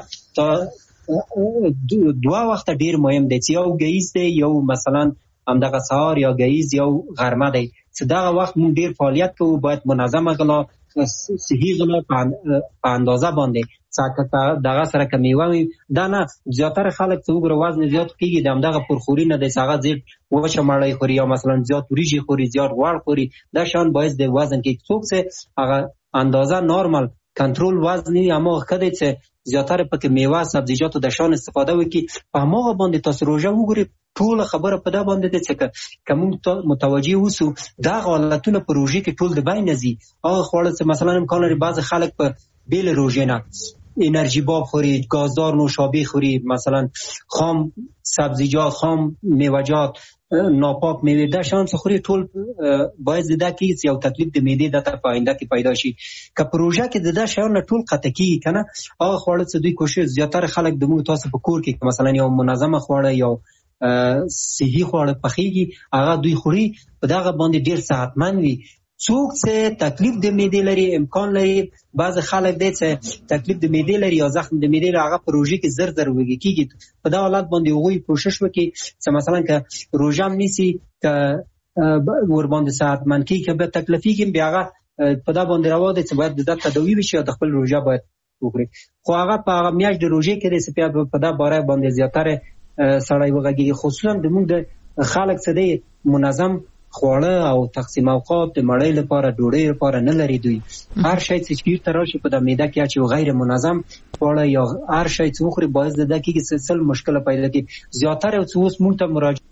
دوا وخت ډیر مهم دی چې یو ګیز دی یو مثلا همدغه سهار یا ګیز یو غرمه دی چې دغه وخت مونږ ډیر فعالیت کوو باید منظمه غلا صحیح غلا په اندازه باندې ساکه دغه سره کمیوه دا نه زیاتره خلک چې وګوره وزن زیات کیږي د همدغه پرخوري نه دی هغه زیات وچه مړۍ خوري یا مثلا زیات وریجې خوري زیات غوړ خوري دا شان باعث د وزن کې څوک چې هغه اندازه نورمال کنټرول وزن اما کده چې زیاتره پکې میوه سبزیجات د شان استفاده وکړي په هغه باندې تاسو روژه وګورئ ټول خبره په دا باندې ده چې کوم متوجي وسو دا حالتونه په روژه کې ټول د بین نزي هغه خواړه چې مثلا امکان لري بعض خلک په بیل روژه نه انرژی باب خوري گازدار نوشابه خوري مثلا خام سبزیجات خام میوه‌جات ناپاک میوه دا شان څه خوري ټول باید زده کی یو تکلیف د معدې د طرف آینده کې پیدا شي که پروژه کې د شان ټول قطع کی کنه هغه خواړه چې دوی کوشش زیاتره خلک د مو تاسو په کور کې مثلا یو منظمه خواړه یو صحي خواړه پخېږي هغه دوی خوري په دغه باندې ډیر صحتمند وي څوک چې تکلیف د معدې لري امکان لري بعض خلک دې چې تکلیف د معدې لري یا زخم د معدې هغه پروژه کې زر وږي کیږي په دا حالت باندې وغوي کوشش وکړي چې مثلا که روژه نیسی که ور باندې صحتمند کی که به تکلیفي کې بیا هغه په دا باندې راو دي چې باید د تداوی وشي او د خپل روژه باید وکړي خو هغه په میاشت د روژه کې د سپیا په دا باره باندې زیاتره سړی وغږیږي خصوصا د موږ د خلک څه دی منظم خواړه او تقسیم اوقات د مړۍ لپاره ډوډۍ لپاره نه لري دوی هر شی چې چیرته راشي په د معده کې چې غیر منظم خواړه یا هر شی چې وخوري باعث ده کې سلسله مشکل پیدا کوي زیاتره اوس موږ ته مراجعه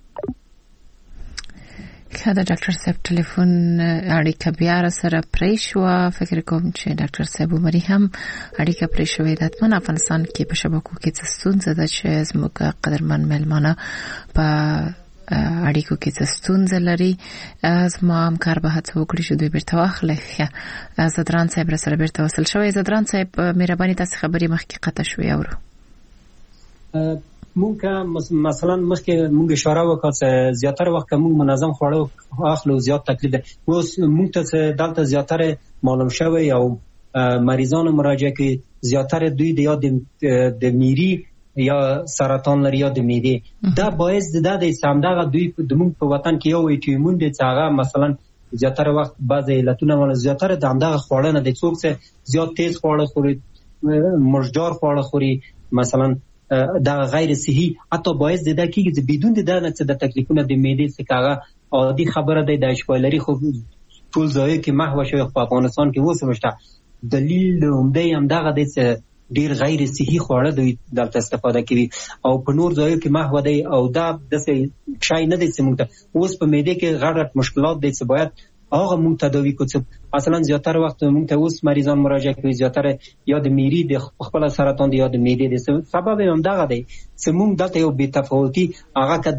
کله ډاکټر صاحب ټلیفون اړیکه بیا سره پرې شو فکر کوم چې ډاکټر صاحب عمري هم اړیکه پرې شوې ده په افغانستان کې په شبکو کې څه ستونزه ده چې زموږ قدرمن مېلمانه په اړیکو کې څه ستونزه لري زما همکار به هڅه وکړي چې دوی بیرته واخلي زدران صاحب سره بیرته وصل شوی زدران صاحب مهرباني تاسو خبري مخکې قطع شوې اورو مونږ مثلا مخکې مونږ اشاره وکړه چې زیاتره وخت مونږ منظم خواړه اخلو زیات تکلیف ده اوس مونږ ته دلته زیاتره معلوم شوی او مریضانو مراجعه کې زیاتره دوی د یاد د میری یا سرطان لري یا د معدې دا باعث ده د سمدغه دوی د مونږ په وطن کې یو ایټیمون دي چې هغه مثلا زیاتره وخت بعضی علتونه ول زیاتره د همدغه خواړه نه د څوک څه زیات تیز خواړه خوري مرجدار خواړه خوري مثلا دا غیر صحي حتی باعث ده کیږي چې بدون د نه څه د تکلیفونو د معدې څخه عادي خبره ده د اشکالري خو ټول ځای کې محو شوی په افغانستان کې وسمشته دلیل عمده هم دغه د ډیر غیر صحي خواړه دوی دلته استفاده کوي او په نور ځایو کې محو دی او دا د شای نه دي چې موږ اوس په معده کې غړغړ مشکلات دي چې باید هغه موږ تداوی کوو مثلا زیاتره وخت موږ ته اوس مریضان مراجعه کوي زیاتره یا د میری د خپل سرطان دی یا د معده د سبب هم دغه دی چې موږ دلته یو بې تفاوتي هغه کدوی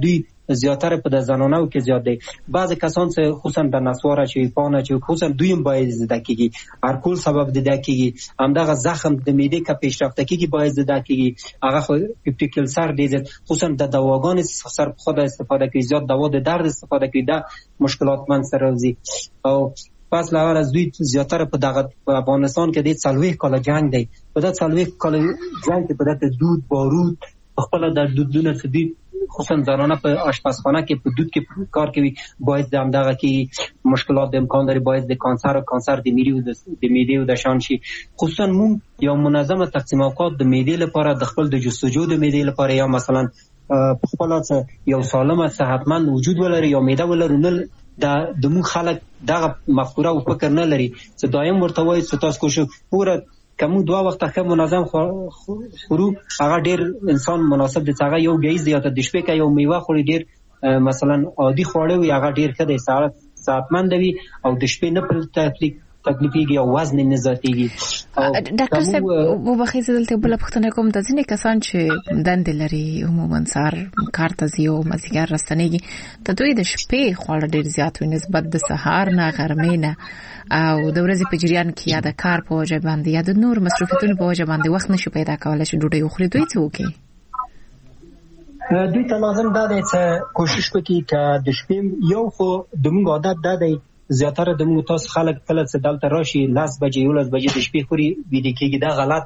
زیاتره په د زنانو کې زیات دی. بعض کسان چې خصوصا د نسوار چې پانه چې خصوصا دویم باید زده کیږي هرکول سبب ده کیږي همدغه زخم د معده کې پیشرفته کیږي باید زده کیږي هغه خو پپټیکل سر دی خصوصا د دواګانو سر خود استفاده کوي زیات دوا د درد استفاده کوي دا مشکلات من سره راځي. او پس لاغر از دوی زیاتره په دغه افغانستان کې د 40 کال جنگ دی په د 40 کال جنگ کې په د دود بارود خپل د دودونه چې دی خصوصا زنانه په آشپزخانه کې په دود کې کار کوي باید همدغه کې مشکلات د امکان لري باید د کانسر د معده او د شان شي. خصوصا مون یا منظمه تقسیم اوقات د معده لپاره د خپل د جستجو د معده لپاره یا مثلا خپل یو سالمه صحتمند وجود ولري یا معده ولري نه د مون خلک دغه مفکوره او فکر نه لري چې دایم ورته وایي چې تاسو کوشش پوره کوم 2 وخت ښه منظم خورو هغه ډیر انسان مناسب دی. هغه یو غیز یا د شپې کې یو میوه خوري ډیر مثلا عادي خواړه وي هغه ډیر ښه دی صحتمند وي او د شپې نه په تکلیفيږي او وزن نه زیاتېږي. ډاکټر صاحب وبخښئ زه دلته بل پوښتنه کوم د ځینې کسان چې دندې لري عموما سهار کار ته ځي او مازدیګر راستنېږي د دوی د شپې خواړه ډیر زیات وي نسبت د سهار نه غرمې نه او د ورځې په جریان کې یا د کار په وجه باندې یا د نور مصروفیتونو په وجه باندې وخت نشي پیدا کولای چې ډوډۍ وخوري دوی څه وکړي؟ دوی ته لازم ده چې کوشش وکړي چې د شپې یو خو د موږ عادت ده دی زیاتره د موږ تاسو خلک کله چې دلته راشي 10 بجې 11 بجې د شپې خوري ویده کېږي دا غلط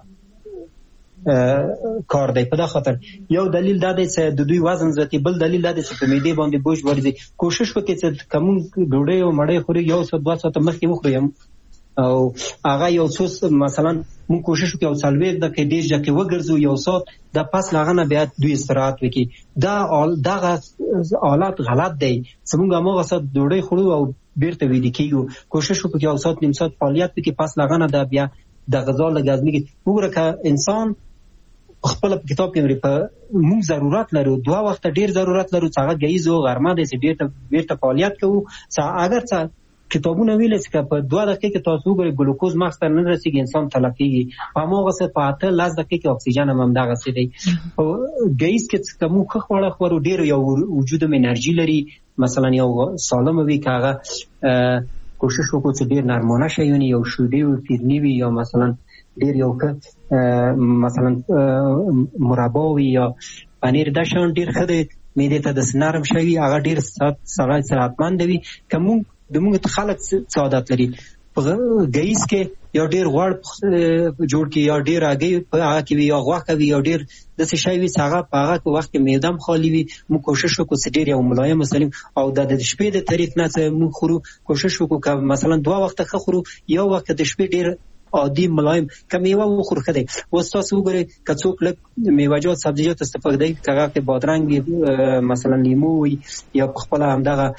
کار دی. په دا خاطر یو دلیل دا دی چې د دوی وزن زیاتي بل دلیل دا دی چې په معده باندې بوج ورځي. کوشش وکړئ چې کوم ډوډۍ او مړۍ خوري یو څه 2 ساعت مخکې وخورئ او هغه یو څه مثلا مون کوشش وکړو سالوي د کې ډیر ځکه وګرځو یو سات د پاس لاغنه بیا دوی استراحت وکړي دغه حالت غلط دی. څنګه موږ سات ډوډۍ خورو او بیرته ویده کیږو کوشش وکړو یو سات نیم سات فعالیت وکړي پاس لاغنه د بیا د غذا لګازمي وګوره که انسان خپل کتاب کې په موږ ضرورت لرو 2 وخت ډیر ضرورت لرو څنګه غیز او غرمه د سې بیرته فعالیت کوو اگر څه کتابونه ویل چې په 2 دقیقې کې تاسو وګورئ ګلوکوز مغز ته نه رسیږي انسان تلفیږي په موږ څه په 10 دقیقې کې اکسیجن هم دغه څه دی او غیز کې کوم خواړه خورو ډیر یو وجود م انرژي لري مثلا یو سالم وي کاغه کوشش وکړو چې ډیر نرمونه شي یو شودي او پیرنی وي یا مثلا ډیر یو مثلا مربا وي یا پنیر د شان ډیر خدای معده ته د نرم شوی هغه ډیر صحتمند وي کوم د موږ خلک سعادت لري په غیز کې یو ډیر غوړ جوړ کې یا ډیر هغه په هغه کې یا غوښه وي یا ډیر د څه شی وي هغه په هغه وخت کې معدم خالی وي مو کوشش وکړو چې ډیر یو ملایم سلیم او د شپې د طریق نه مو خورو کوشش وکړو چې مثلا 2 وخت خورو یو وخت د شپې ډیر عادي ملایم کمیوه وخور خدای وستاسو وګورئ کڅوک لک میوه‌جات سبزیجات استفاده کوي کاغه کې بادرنګ مثلا لیمو یا خپل همدغه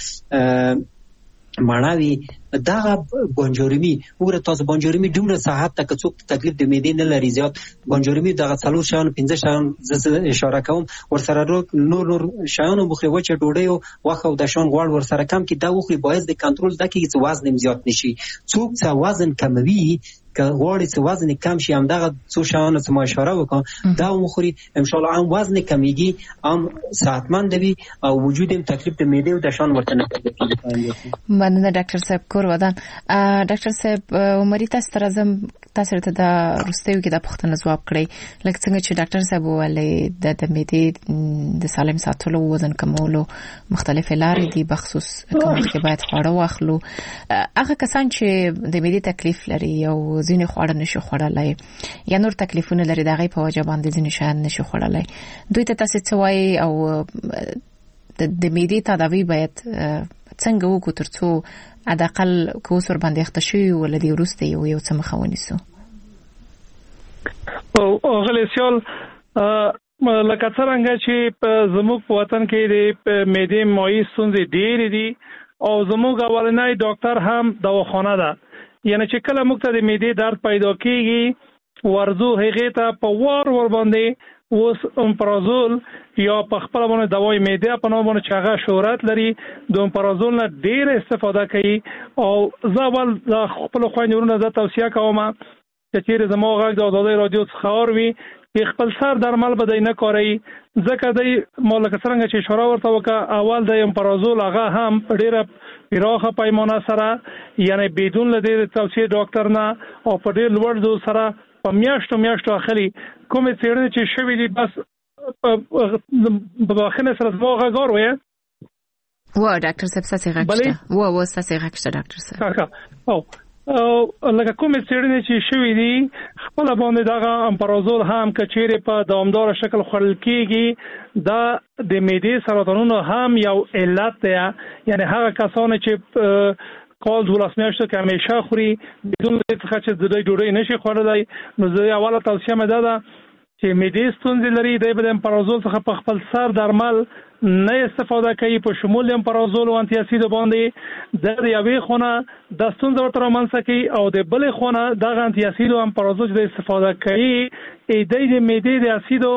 معنوي دغه بونجورمی وګوره تاسو بونجورمی دومره صحت ته کڅوک تکلیف د معدې نه لري زیات بونجورمی دغه 4 شان 15 شان ز اشاره کوم ورسره نور شان بخوري وچه ډوډۍ او واخه او د شان غوړ ورسره کم کې دا وخوري باعث د کنټرول دکې چې وزن زیات نشي څوک چې وزن کموي که غواړي چې وزن کم شي هم دغه څو شیانو ته ما اشاره وکړم دا مخوري ان شاء الله هم وزن کمیږي هم صحتمند وي او وجود هم تکلیف د معده او د شان ورته نه کوي. مننه ډاکټر صاحب کور ودان. ډاکټر صاحب عمرې تاسو تر ازم تاسو ته د روستیو کې د پښتنه جواب کړی لکه څنګه چې ډاکټر صاحب ولې د معده د سالم ساتلو وزن کمولو مختلفې لارې دي بخصوص کوم کې باید خواړه واخلو هغه کسان چې د معده تکلیف لري او ځینې خواړه نشي خوړلای یا نور تکلیفونه لري دغه په وجه باندې ځینې شیان نشي خوړلای دوی ته تاسو څه وایي او د معدې تداوی باید څنګه وکړو ترڅو اداقل کوسر باندې اخته شي ولدي ورسته یو څه مخاوني سو او غلیسیال لکه څنګه چې زموږ په وطن کې د معدې مایع ستونزې ډېرې دي او زموږ اولنۍ ډاکټر هم دواخانه ده یعنی چې کله موږ ته د معدې درد پیدا کیږي ورزو هغه ته په ور باندې اوس امپرازول یا په خپل باندې دواي معده په نوم باندې چاغه شهرت لري د امپرازول نه ډیر استفاده کوي او زاول خپل خويندونو ته توصيه کوم چې چیرې زما غږ د آزادۍ رادیو څخه اوري چې خپل سر درمل به دی نه کاروي، ځکه دی ما لکه څرنګه چې اشاره ورته وکړه اول د امپرازول هغه هم په ډېره پراخه پیمانه سره یعنی بدون له دې توصیې ډاکټر نه او په ډېر لوړ دوز سره په میاشتو اخلي کومې څېړنې چې شوي دي بس په بخښنې سره زما غږ اورئ ډاکټر صاحب ستاسې غږ شته ستاسې غږ شته ډاکټر صاحب لکه کومې څېړنې چې شوي دي خپله باندې دغه امپرازول هم که چیرې په دوامداره شکل خوړل کېږي دا د معدې سرطانونو هم یو علت دی، یعنی هغه کسان چې کال 12 میاشتو کې همیشه خوري بدون څخه چې د ډوډۍ نشي خوړلی، نو زه اوله توصیه مې دا ده چې معدې ستونزې لري دی به د امپرازول څخه په خپل سر درمل نه استفاده کوي، په شمول امپرازول او انټي اسید باندې د یوې خونه د ستونزې ورته رامنځته کوي او د بلې خونه دغه انټي اسید او امپرازول چې استفاده کوي د معدې د اسیدو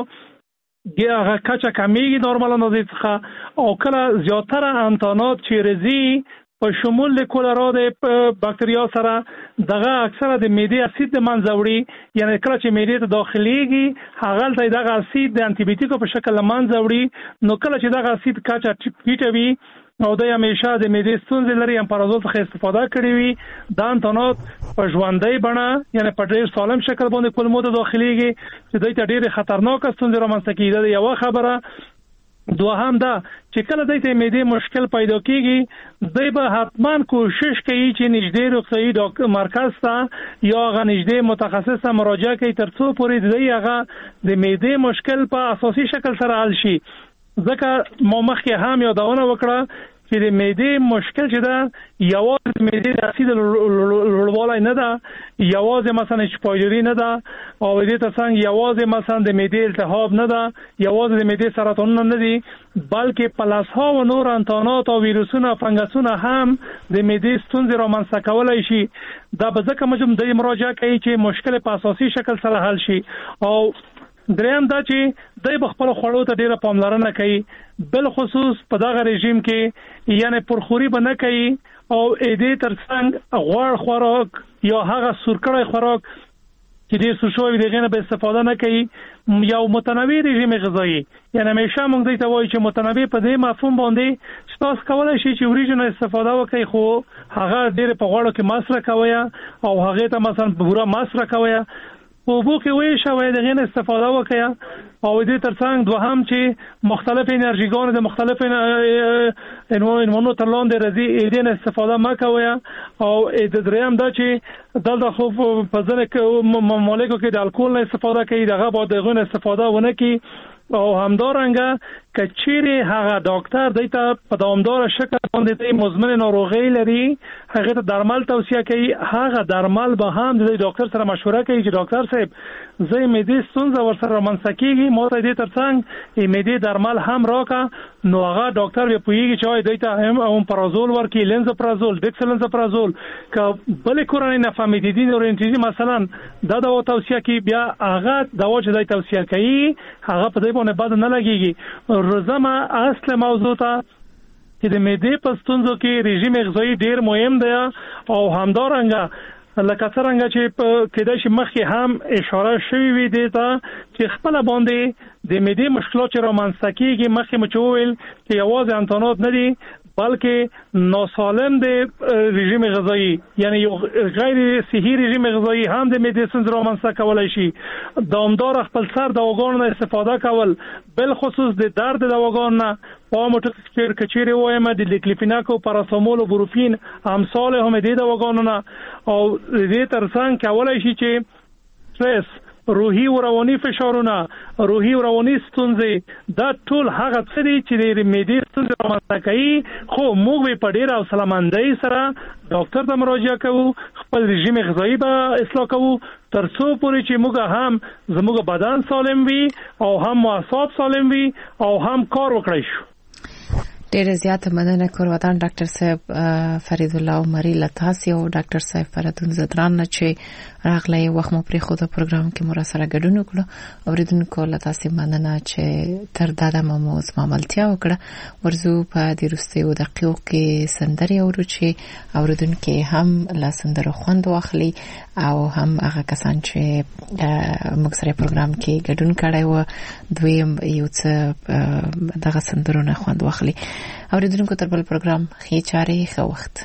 هغه کچه کمیږي نورمال اندازې څخه او کله زیاتره انتانات چې رزي په شمول د کولرا د باکتریا سره دغه اکثره د معدې اسید د منځه وړي، یعنی کله چې معدې ته داخليږي هغه ته دغه اسید د انټي بیوټیکو په شکل منځه وړي، نو کله چې دغه اسید کچه ټیټه وي او د همیشه د معدې ستونزې لري امپرازول څخه استفاده کړې وي دا انتانات په ژوندۍ بڼه یعنی په ډېر سالم شکل باندې کولمو ته داخليږي چې دوی ته ډېرې خطرناکه ستونزې رامنځته کیږي. دا یوه خبره. دوهم دا چې کله دوی ته معدې مشکل پیدا کیږي دوی به حتما کوشش کوي چې نږدې روغتیايي مرکز ته یا هغه نږدې متخصص ته مراجعه کوي تر څو پورې دوی هغه د معدې مشکل په اساسي شکل سره حل شي، ځکه ما مخکې هم یادونه وکړه چې د معدې مشکل چې ده یوازې د معدې د اسید لوړوالی نه ده، یوازې مثلا شپایدوري نه ده او دې ترڅنګ یوازې مثلا د معدې التهاب نه ده، یوازې د معدې سرطانونه نه دي، بلکې پلسها و نور انتانات او ویروسونه فنګسونه هم د معدې ستونزې رامنځته کولی شي. دا به ځکه موږ د مراجعه کوي چې مشکل په اساسي شکل سره حل شي. او دریم دا چې دوی به خپل خوړو ته ډیره پاملرنه کوي، بل خصوص په دغه رژیم کې یعنی پرخوري به نه کوي او دې ترڅنګ غوړ خوراک یا هغه سورکړی خوراک چې ډېر سور شوی دغه نه به استفاده نه کوي. یو متنوع رژیم غذایی یعنی همیشه موږ دوی ته وایو چې متنوع په دې مفهوم باندې چې تاسو کولی شئ چې وریجو نه استفاده وکړئ خو هغه ډېرې په غوړو کې مصرف کوئ او هغې ته مثلا بوره مصرف کوئ په اوبو کې ویښوئ د هغې نه استفاده وکړئ او دې ترڅنګ دوهم چې مختلف انرژیګانې د مختلف عنوانونو تر لاندې راځي دې نه استفاده مه کوئ. او د دریم دا چې دلته خو په ځینې ممالکو کې د الکول نه استفاده کوي دغه باید د هغو نه استفاده ونه کړي او همدارنګه که چیرې هغه ډاکټر دوی ته په دوامداره شکل باندې دوی مزمن ناروغۍ لري هغې ته درمل توصیه کوي، هغه درمل به هم د ډاکټر سره مشوره کوي چې ډاکټر صاحب زه معدې ستونزه ورسره رامنځته کېږي ما ته دې ترڅنګ معدې درمل هم راکړه، نو هغه ډاکټر به پوهېږي چې دوی ته امپرازول ورکړي، لنزوپرازول، ډیکسلنزوپرازول، که بلې کورنۍ نفامیتیدین اورینټیزي مثلا دا دوا توصیه کوي بیا هغه دوا چې دوی توصیه کوي هغه په دوی باندې بد نه لګېږي. روزمه اصل موضوع ته چې د معدې په ستونزو کې رژیم غذایی ډیر مهم دی او همدارنګه لکه څرنګه چې کېدای شي مخکې هم اشاره شوې وي دې ته چې خپله باندې د معدې مشکلات چې رامنځته کېږي مخکې مو چې وویل چې یوازې انتانات نه دي بلکې ناسالم د رژیم غذایی یعنی یو غیر صحي رژیم غذایی هم د معدې ستونزې رامنځته کولی شي. دوامداره خپل سر دواګانو نه استفاده کول بل خصوص د درد دواګانو نه پاموټر کچيري وایم د لیکلیفیناک او پاراسامول او بروفین امثال هم د دواګانو نه او دې ترڅنګ کولای شي چې سټرس روحي او رواني فشارونه روحي او رواني ستونزې دا ټول هغه څه دي چې د معدې ستونزې رامنځته کوي، خو موږ په ډېر حوصله‌مندۍ سره ډاکټر ته مراجعه کوو، خپل رژیم غذایی به اصلاح کوو تر څو پورې چې موږ هم زموږ بدن سالم وي او هم اعصاب سالم وي او هم کار وکړی شو. ډېر زیات مننه کوم ډاکټر صاحب فرید الله عمری لتاسی او ډاکټر صاحب فرادون زدران نه چې راغلی وخت مو پرې خو د پروګرام کې مو سره ګډون وکړو اوریدونکو لتاسی مننه چې تر دا دمه مو زماملتیا وکړه ورزو په دې وروستیو دقیقو کې سندري اورو چې اوریدونکو هم لا سندرو خوند واخلي او هم هغه کسان چې موږ سره پروګرام کې ګډون کړی و دوی یو څه دغه سندرو نه خوند واخلي اوریدونکو تر بل پروګرام خې چارې ښه وخت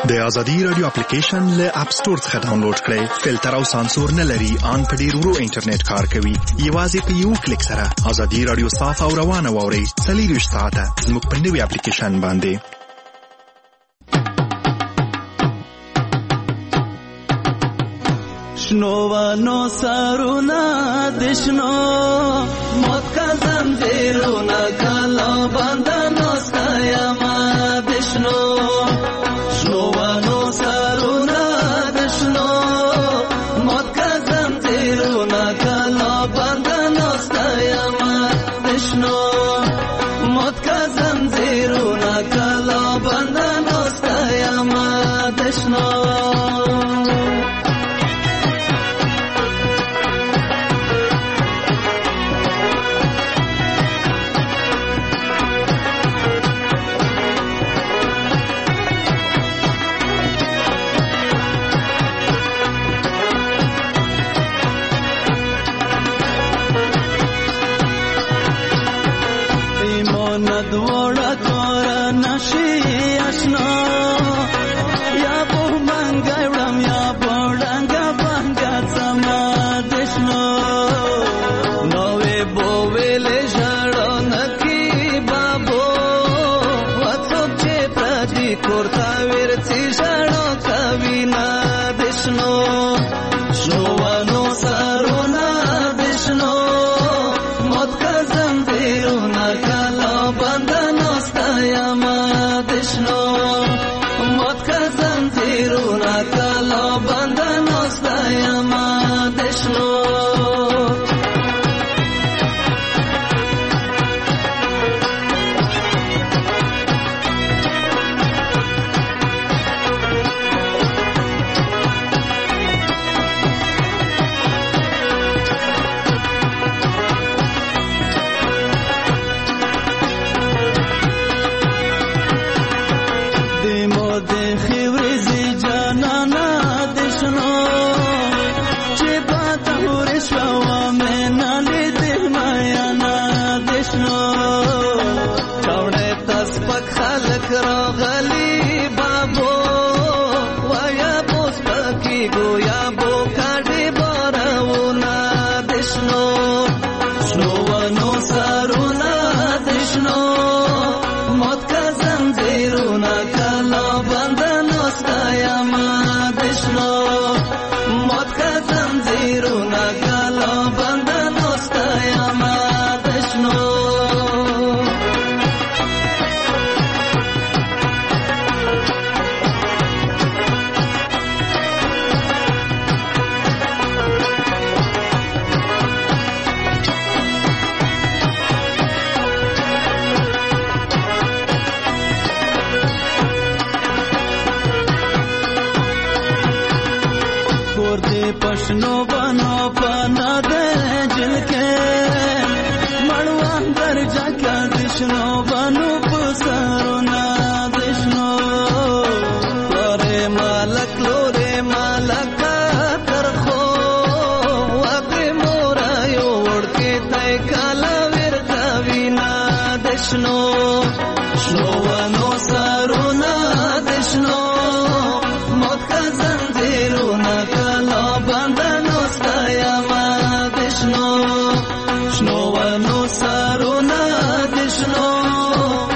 د ازادي رادیو اپلیکیشن له اپ سٹور څخه ډاونلوډ کړئ. فلټر او سانسور نه لري، ان په ډیر ورو انټرنیټ کار کوي. یوازې په یو کلیک سره ازادي رادیو صاف او روانه واورئ. 24 ساعته زموږ په نوي اپلیکیشن باندې. شنوانو سرونا دشنو موت کا زنجیرونا کالا باندانو ستایما دشنو. شنوانو سرونا دشنو موت کا زنجیرونا کالا باندانو ستایما دشنو. موت کا زنجیرونا کالا باندانو ستایما دشنو. Shno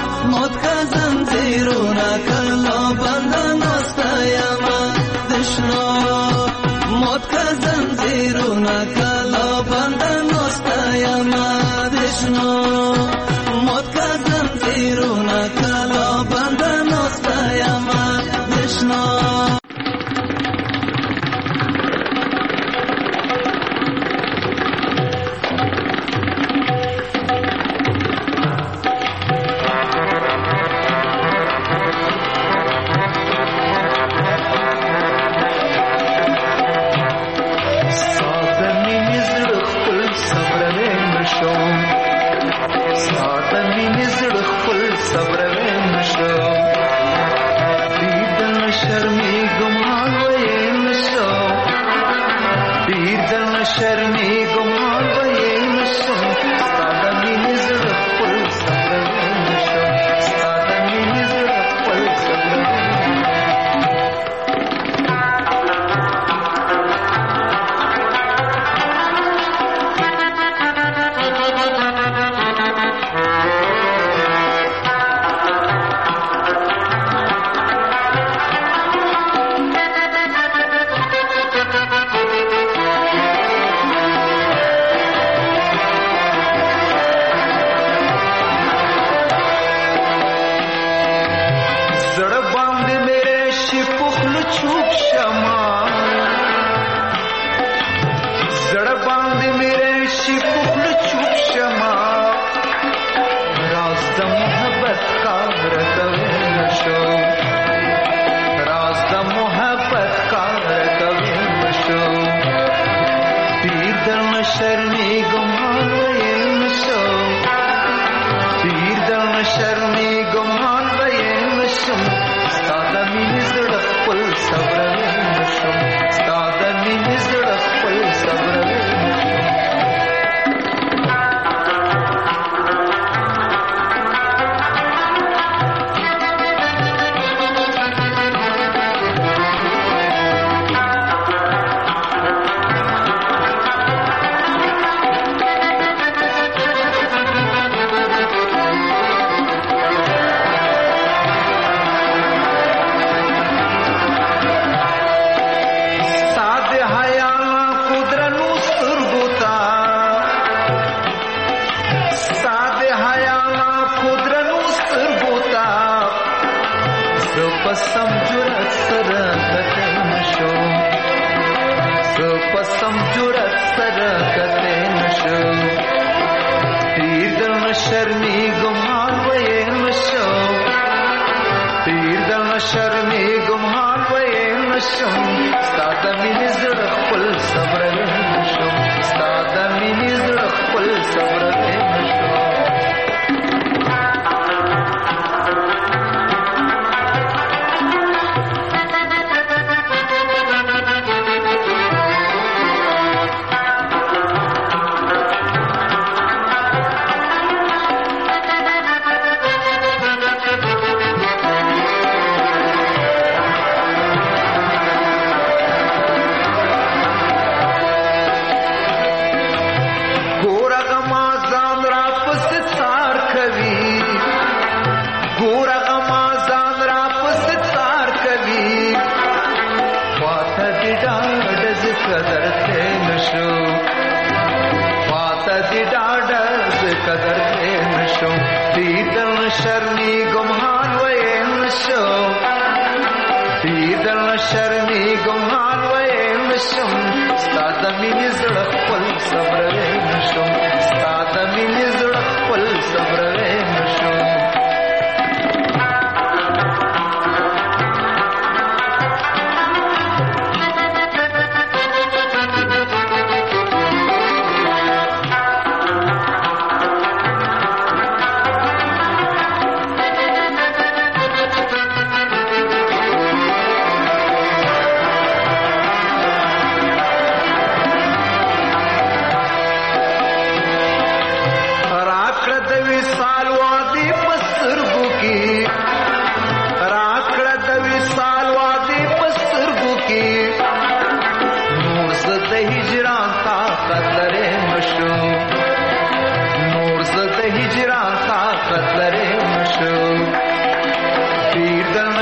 پخړ چوک شما زړه باندې میرے شي پخړ چوک شما راز د محبت کا رکوي نشو راز د محبت کا رکوي نشو پیر دل شرمی گمان وې نشو پیر دل شرمی گمان وې نشو ساده مين زړه خپل صبر نشو ساده مين زړه خپل صبر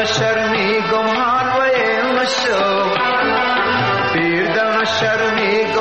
शर्मी